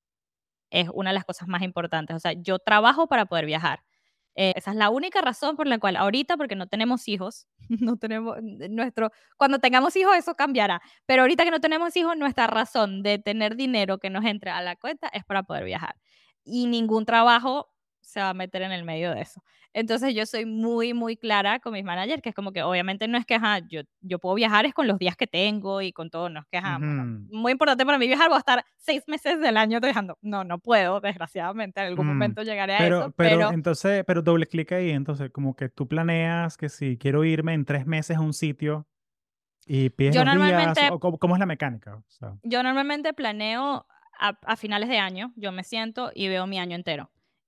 Speaker 2: es una de las cosas más importantes. O sea, yo trabajo para poder viajar. Eh, esa es la única razón por la cual ahorita, porque no tenemos hijos, no tenemos nuestro, cuando tengamos hijos eso cambiará, pero ahorita que no tenemos hijos, nuestra razón de tener dinero que nos entre a la cuenta es para poder viajar. Y ningún trabajo se va a meter en el medio de eso. Entonces yo soy muy, muy clara con mis managers, que es como que obviamente no es que, ajá, yo, yo puedo viajar es con los días que tengo y con todo, no es que, ajá, bueno,
Speaker 1: Ujú.
Speaker 2: muy importante para mí viajar, voy a estar seis meses del año viajando. No, no puedo, desgraciadamente, en algún
Speaker 1: Mm,
Speaker 2: momento llegaré a
Speaker 1: Pero,
Speaker 2: eso,
Speaker 1: pero
Speaker 2: pero
Speaker 1: entonces, pero doble clic ahí, entonces como que tú planeas que si quiero irme en tres meses a un sitio y pides
Speaker 2: yo
Speaker 1: los días,
Speaker 2: normalmente,
Speaker 1: o cómo, cómo es la mecánica. O sea,
Speaker 2: yo normalmente planeo a, a finales de año, yo me siento y veo mi año entero.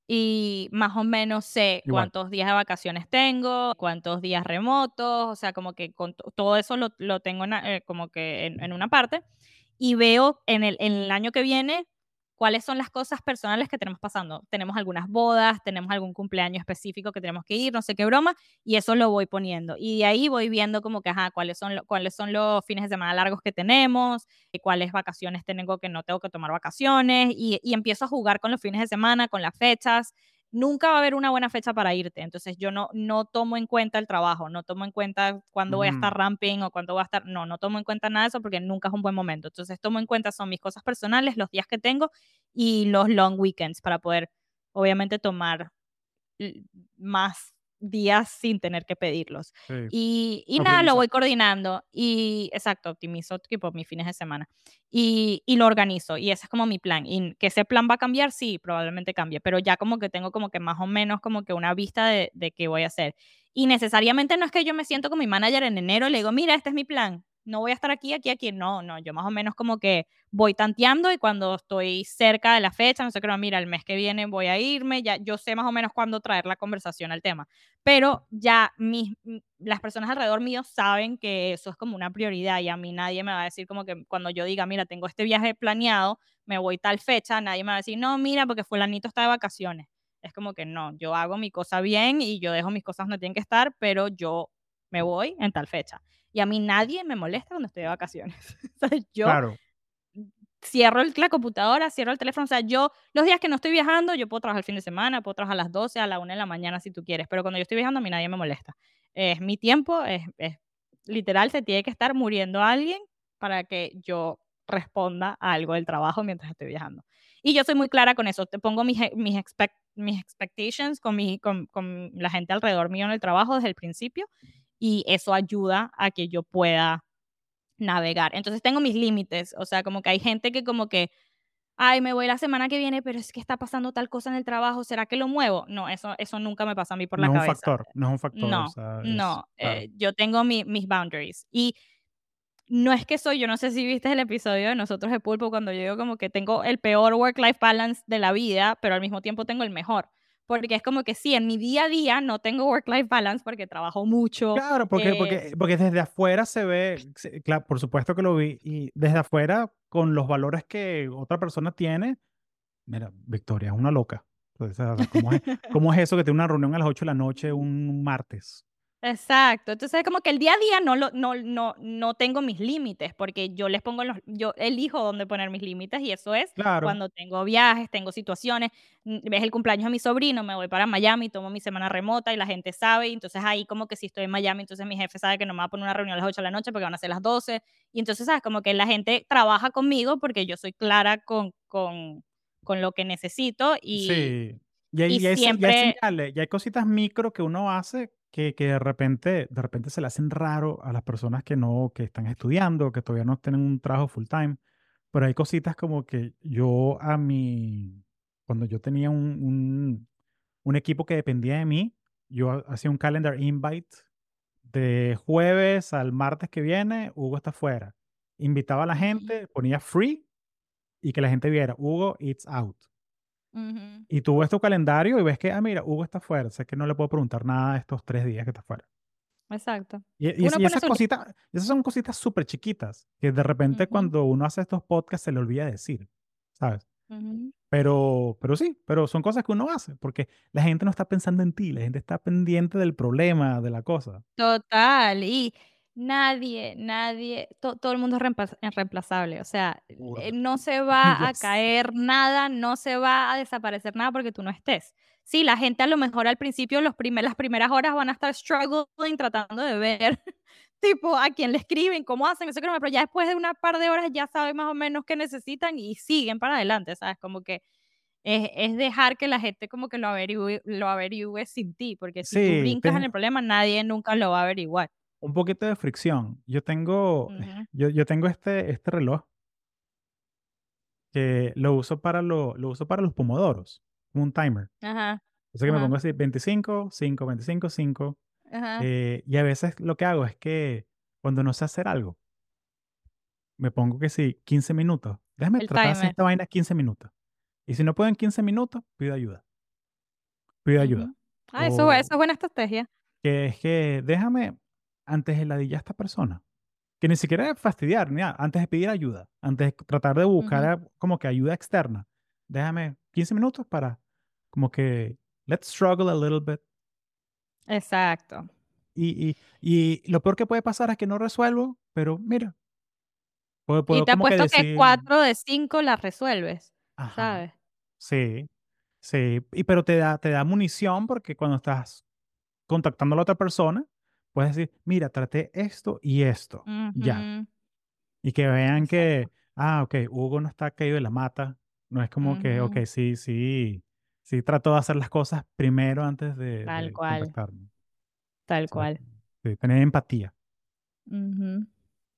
Speaker 2: Y más o menos sé
Speaker 1: igual.
Speaker 2: cuántos días de vacaciones tengo, cuántos días remotos, o sea, como que con to- todo eso lo, lo tengo en, a- eh, como que en, en una parte. Y veo en el, en el año que viene cuáles son las cosas personales que tenemos pasando. Tenemos algunas bodas, tenemos algún cumpleaños específico que tenemos que ir, no sé qué broma, y eso lo voy poniendo. Y de ahí voy viendo como que, ajá, cuáles son, lo- cuáles son los fines de semana largos que tenemos, y cuáles vacaciones tengo que no tengo que tomar vacaciones, y, y empiezo a jugar con los fines de semana, con las fechas. Nunca va a haber una buena fecha para irte, entonces yo no, no tomo en cuenta el trabajo, no tomo en cuenta cuándo voy a estar
Speaker 1: Ujú.
Speaker 2: ramping o cuándo voy a estar, no, no tomo en cuenta nada de eso porque nunca es un buen momento. Entonces tomo en cuenta son mis cosas personales, los días que tengo y los long weekends para poder, obviamente, tomar l- más días sin tener que pedirlos.
Speaker 1: Sí,
Speaker 2: Y, y nada, lo
Speaker 1: optimizar.
Speaker 2: voy coordinando y, exacto, optimizo tipo mis fines de semana y, y lo organizo y ese es como mi plan. Y que ese plan va a cambiar, sí, probablemente cambie, pero ya como que tengo como que más o menos como que una vista de, de qué voy a hacer. Y necesariamente no es que yo me siento con mi manager en enero y le digo, mira, este es mi plan. No voy a estar aquí, aquí, aquí. No, no, yo más o menos como que voy tanteando y cuando estoy cerca de la fecha, no sé qué, no, mira, el mes que viene voy a irme, ya yo sé más o menos cuándo traer la conversación al tema, pero ya mis, las personas alrededor mío saben que eso es como una prioridad y a mí nadie me va a decir como que cuando yo diga, mira, tengo este viaje planeado, me voy tal fecha, nadie me va a decir, no, mira, porque fulanito está de vacaciones. Es como que no, yo hago mi cosa bien y yo dejo mis cosas donde tienen que estar, pero yo me voy en tal fecha. Y a mí nadie me molesta cuando estoy de vacaciones. O sea, yo
Speaker 1: Claro,
Speaker 2: cierro el- la computadora, cierro el teléfono. O sea, yo, los días que no estoy viajando, yo puedo trabajar el fin de semana, puedo trabajar a las doce, a la una de la mañana si tú quieres, pero cuando yo estoy viajando, a mí nadie me molesta. Es mi tiempo, es, es literal, se tiene que estar muriendo alguien para que yo responda a algo del trabajo mientras estoy viajando. Y yo soy muy clara con eso. Te pongo mis, e- mis, expect- mis expectations con, mi, con, con la gente alrededor mío en el trabajo desde el principio y eso ayuda a que yo pueda navegar. Entonces tengo mis límites, o sea, como que hay gente que como que, ay, me voy la semana que viene, pero es que está pasando tal cosa en el trabajo, ¿será que lo muevo? No, eso, eso nunca me pasa a mí por
Speaker 1: no
Speaker 2: la
Speaker 1: es un
Speaker 2: cabeza.
Speaker 1: factor, no es un factor, o
Speaker 2: No,
Speaker 1: sea, es
Speaker 2: no,
Speaker 1: claro.
Speaker 2: eh, yo tengo mi- mis boundaries. Y no es que soy, yo no sé si viste el episodio de Nosotros de Pulpo, cuando yo digo como que tengo el peor work-life balance de la vida, pero al mismo tiempo tengo el mejor. Porque es como que sí, en mi día a día no tengo work-life balance porque trabajo mucho.
Speaker 1: Claro, porque,
Speaker 2: eh,
Speaker 1: porque, porque desde afuera se ve, se- claro, por supuesto que lo vi, y desde afuera, con los valores que otra persona tiene, mira, Victoria es una loca. Entonces, o sea, ¿cómo es, cómo es eso que tiene una reunión a las ocho de la noche un martes?
Speaker 2: Exacto. Entonces, como que el día a día no lo no no no tengo mis límites, porque yo les pongo los yo elijo dónde poner mis límites, y eso es
Speaker 1: Claro,
Speaker 2: cuando tengo viajes, tengo situaciones, mm, ves el cumpleaños de mi sobrino, me voy para Miami, tomo mi semana remota y la gente sabe, y entonces ahí como que si estoy en Miami, entonces mi jefe sabe que no me va a poner una reunión a las ocho de la noche porque van a ser las doce y entonces, ¿sabes? Como que la gente trabaja conmigo porque yo soy clara con con con lo que necesito y
Speaker 1: sí. Y hay,
Speaker 2: y
Speaker 1: y hay, se- y hay
Speaker 2: siempre
Speaker 1: señales, y hay cositas micro que uno hace que, que de repente, de repente se le hacen raro a las personas que no, que están estudiando, que todavía no tienen un trabajo full time. Pero hay cositas como que yo a mi, cuando yo tenía un, un, un equipo que dependía de mí, yo ha- hacía un calendar invite de jueves al martes que viene, Hugo está afuera. Invitaba a la
Speaker 2: Ujú,
Speaker 1: gente, ponía free y que la gente viera, Hugo, it's out.
Speaker 2: Ujú.
Speaker 1: Y tú ves tu calendario y ves que, ah, mira, Hugo está fuera, sé que no le puedo preguntar nada estos tres días que está fuera.
Speaker 2: Exacto.
Speaker 1: Y, y,
Speaker 2: Uno
Speaker 1: y
Speaker 2: pone
Speaker 1: esas
Speaker 2: su lista.
Speaker 1: cositas, esas son cositas súper chiquitas que de repente
Speaker 2: Ujú,
Speaker 1: cuando uno hace estos podcasts se le olvida decir, ¿sabes?
Speaker 2: ujú.
Speaker 1: Pero, pero sí, pero son cosas que uno hace, porque la gente no está pensando en ti, la gente está pendiente del problema, de la cosa.
Speaker 2: Total, y nadie, nadie, to todo el mundo es reemplaz es reemplazable, o sea, eh,
Speaker 1: Burda.
Speaker 2: no se va a
Speaker 1: Yes.
Speaker 2: caer nada, no se va a desaparecer nada porque tú no estés. Sí, la gente a lo mejor al principio, los primer las primeras horas van a estar struggling tratando de ver, tipo, a quién le escriben, cómo hacen, eso que no pero ya después de una par de horas ya saben más o menos qué necesitan y siguen para adelante, ¿sabes? Como que es es dejar que la gente como que lo averigüe lo averigüe sin ti, porque si tú
Speaker 1: Sí,
Speaker 2: brincas en
Speaker 1: te-
Speaker 2: el problema, nadie nunca lo va a averiguar.
Speaker 1: un poquito de fricción. Yo tengo,
Speaker 2: Ujú.
Speaker 1: yo, yo tengo este, este reloj que lo uso para, lo, lo uso para los pomodoros, un timer.
Speaker 2: Ajá,
Speaker 1: Así que me pongo
Speaker 2: ajá,
Speaker 1: así veinticinco cinco veinticinco cinco
Speaker 2: ajá.
Speaker 1: eh, y a veces lo que hago es que cuando no sé hacer algo, me pongo que sí, quince minutos. Déjame
Speaker 2: El
Speaker 1: tratar de hacer
Speaker 2: timer.
Speaker 1: esta vaina quince minutos. Y si no puedo en quince minutos, pido ayuda. Pido ayuda.
Speaker 2: Ujú. Ah, eso eso
Speaker 1: O
Speaker 2: es buena estrategia.
Speaker 1: que es que déjame antes de ladillar a esta persona. Que ni siquiera es fastidiar, ni nada, antes de pedir ayuda, antes de tratar de buscar
Speaker 2: Ujú.
Speaker 1: a- como que ayuda externa. Déjame quince minutos para como que let's struggle a little bit.
Speaker 2: Exacto.
Speaker 1: Y, y, y lo peor que puede pasar es que no resuelvo, pero mira, puedo,
Speaker 2: Y
Speaker 1: puedo
Speaker 2: te
Speaker 1: como que
Speaker 2: apuesto que
Speaker 1: decir,
Speaker 2: cuatro de cinco las resuelves,
Speaker 1: ajá,
Speaker 2: ¿sabes?
Speaker 1: sí, sí, y pero te da, te da munición porque cuando estás contactando a la otra persona, puedes decir, mira, traté esto y esto, ya.
Speaker 2: Ujú.
Speaker 1: Y que vean que,
Speaker 2: Exacto.
Speaker 1: ah, ok, Hugo no está caído de la mata. No es como que, ok,
Speaker 2: Ujú.
Speaker 1: sí, sí, sí trató de hacer las cosas primero antes de,
Speaker 2: Tal
Speaker 1: de
Speaker 2: cual,
Speaker 1: contactarme.
Speaker 2: tal
Speaker 1: Sí,
Speaker 2: cual.
Speaker 1: sí, tener empatía.
Speaker 2: Ujú.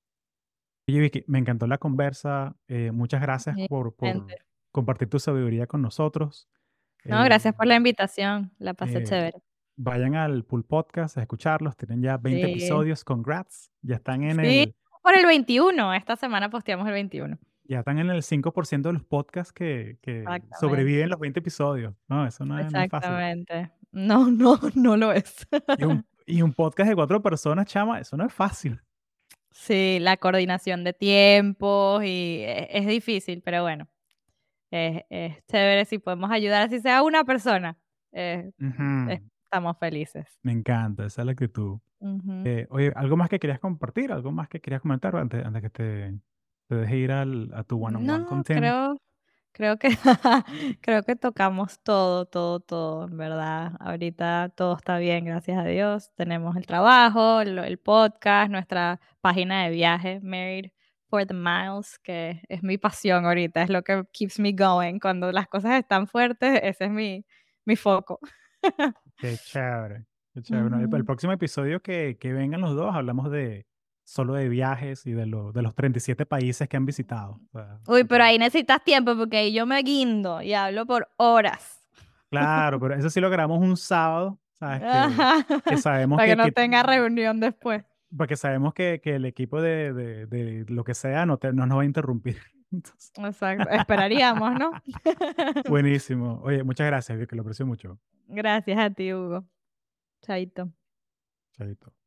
Speaker 1: Oye, Vicky, me encantó la conversa. eh, muchas gracias por, por
Speaker 2: Igualmente.
Speaker 1: compartir tu sabiduría con nosotros.
Speaker 2: No,
Speaker 1: Eh,
Speaker 2: gracias por la invitación, la pasé
Speaker 1: eh,
Speaker 2: chévere.
Speaker 1: vayan al Pool Podcast a escucharlos. Tienen ya veinte
Speaker 2: Sí.
Speaker 1: episodios. Congrats. Ya están en
Speaker 2: Sí,
Speaker 1: el,
Speaker 2: por el veintiuno, esta semana posteamos el veintiuno.
Speaker 1: ya están en el cinco por ciento de los podcasts que, que
Speaker 2: Exactamente,
Speaker 1: sobreviven los veinte episodios. No, eso no es, no es fácil.
Speaker 2: exactamente. No, no, no lo es.
Speaker 1: Y un, y un podcast de cuatro personas, chama, eso no es fácil.
Speaker 2: Sí, la coordinación de tiempos y e es difícil, pero bueno, es es chévere si podemos ayudar, así sea una persona, eh,
Speaker 1: Ujú.
Speaker 2: estamos felices.
Speaker 1: Me encanta, esa es la actitud.
Speaker 2: Ujú.
Speaker 1: Eh, oye, ¿algo más que querías compartir? ¿Algo más que querías comentar antes, antes que te, te deje ir al, a tu one-on-one con
Speaker 2: No,
Speaker 1: Tim?
Speaker 2: creo creo que creo que tocamos todo, todo, todo, en verdad. Ahorita todo está bien, gracias a Dios. Tenemos el trabajo, lo el podcast, nuestra página de viaje, Married for the Miles, que es mi pasión ahorita, es lo que keeps me going. Cuando las cosas están fuertes, ese es mi mi foco.
Speaker 1: Qué chévere, qué chévere. No, el, el
Speaker 2: Ujú.
Speaker 1: próximo episodio que, que vengan los dos, hablamos de solo de viajes y de, lo- de los treinta y siete países que han visitado. O sea,
Speaker 2: Uy, pero
Speaker 1: porque-
Speaker 2: ahí necesitas tiempo, porque ahí yo me guindo y hablo por horas.
Speaker 1: claro, pero eso sí lo grabamos un sábado, ¿sabes? Que,
Speaker 2: Ajá,
Speaker 1: que sabemos
Speaker 2: para que
Speaker 1: que,
Speaker 2: no
Speaker 1: que
Speaker 2: tenga reunión después.
Speaker 1: porque sabemos que, que el equipo de, de- de lo que sea no, te- no nos va a interrumpir. Entonces,
Speaker 2: Exacto, esperaríamos, ¿no?
Speaker 1: buenísimo. Oye, muchas gracias, que lo aprecio mucho.
Speaker 2: Gracias a ti, Hugo. Chaito.
Speaker 1: Chaito.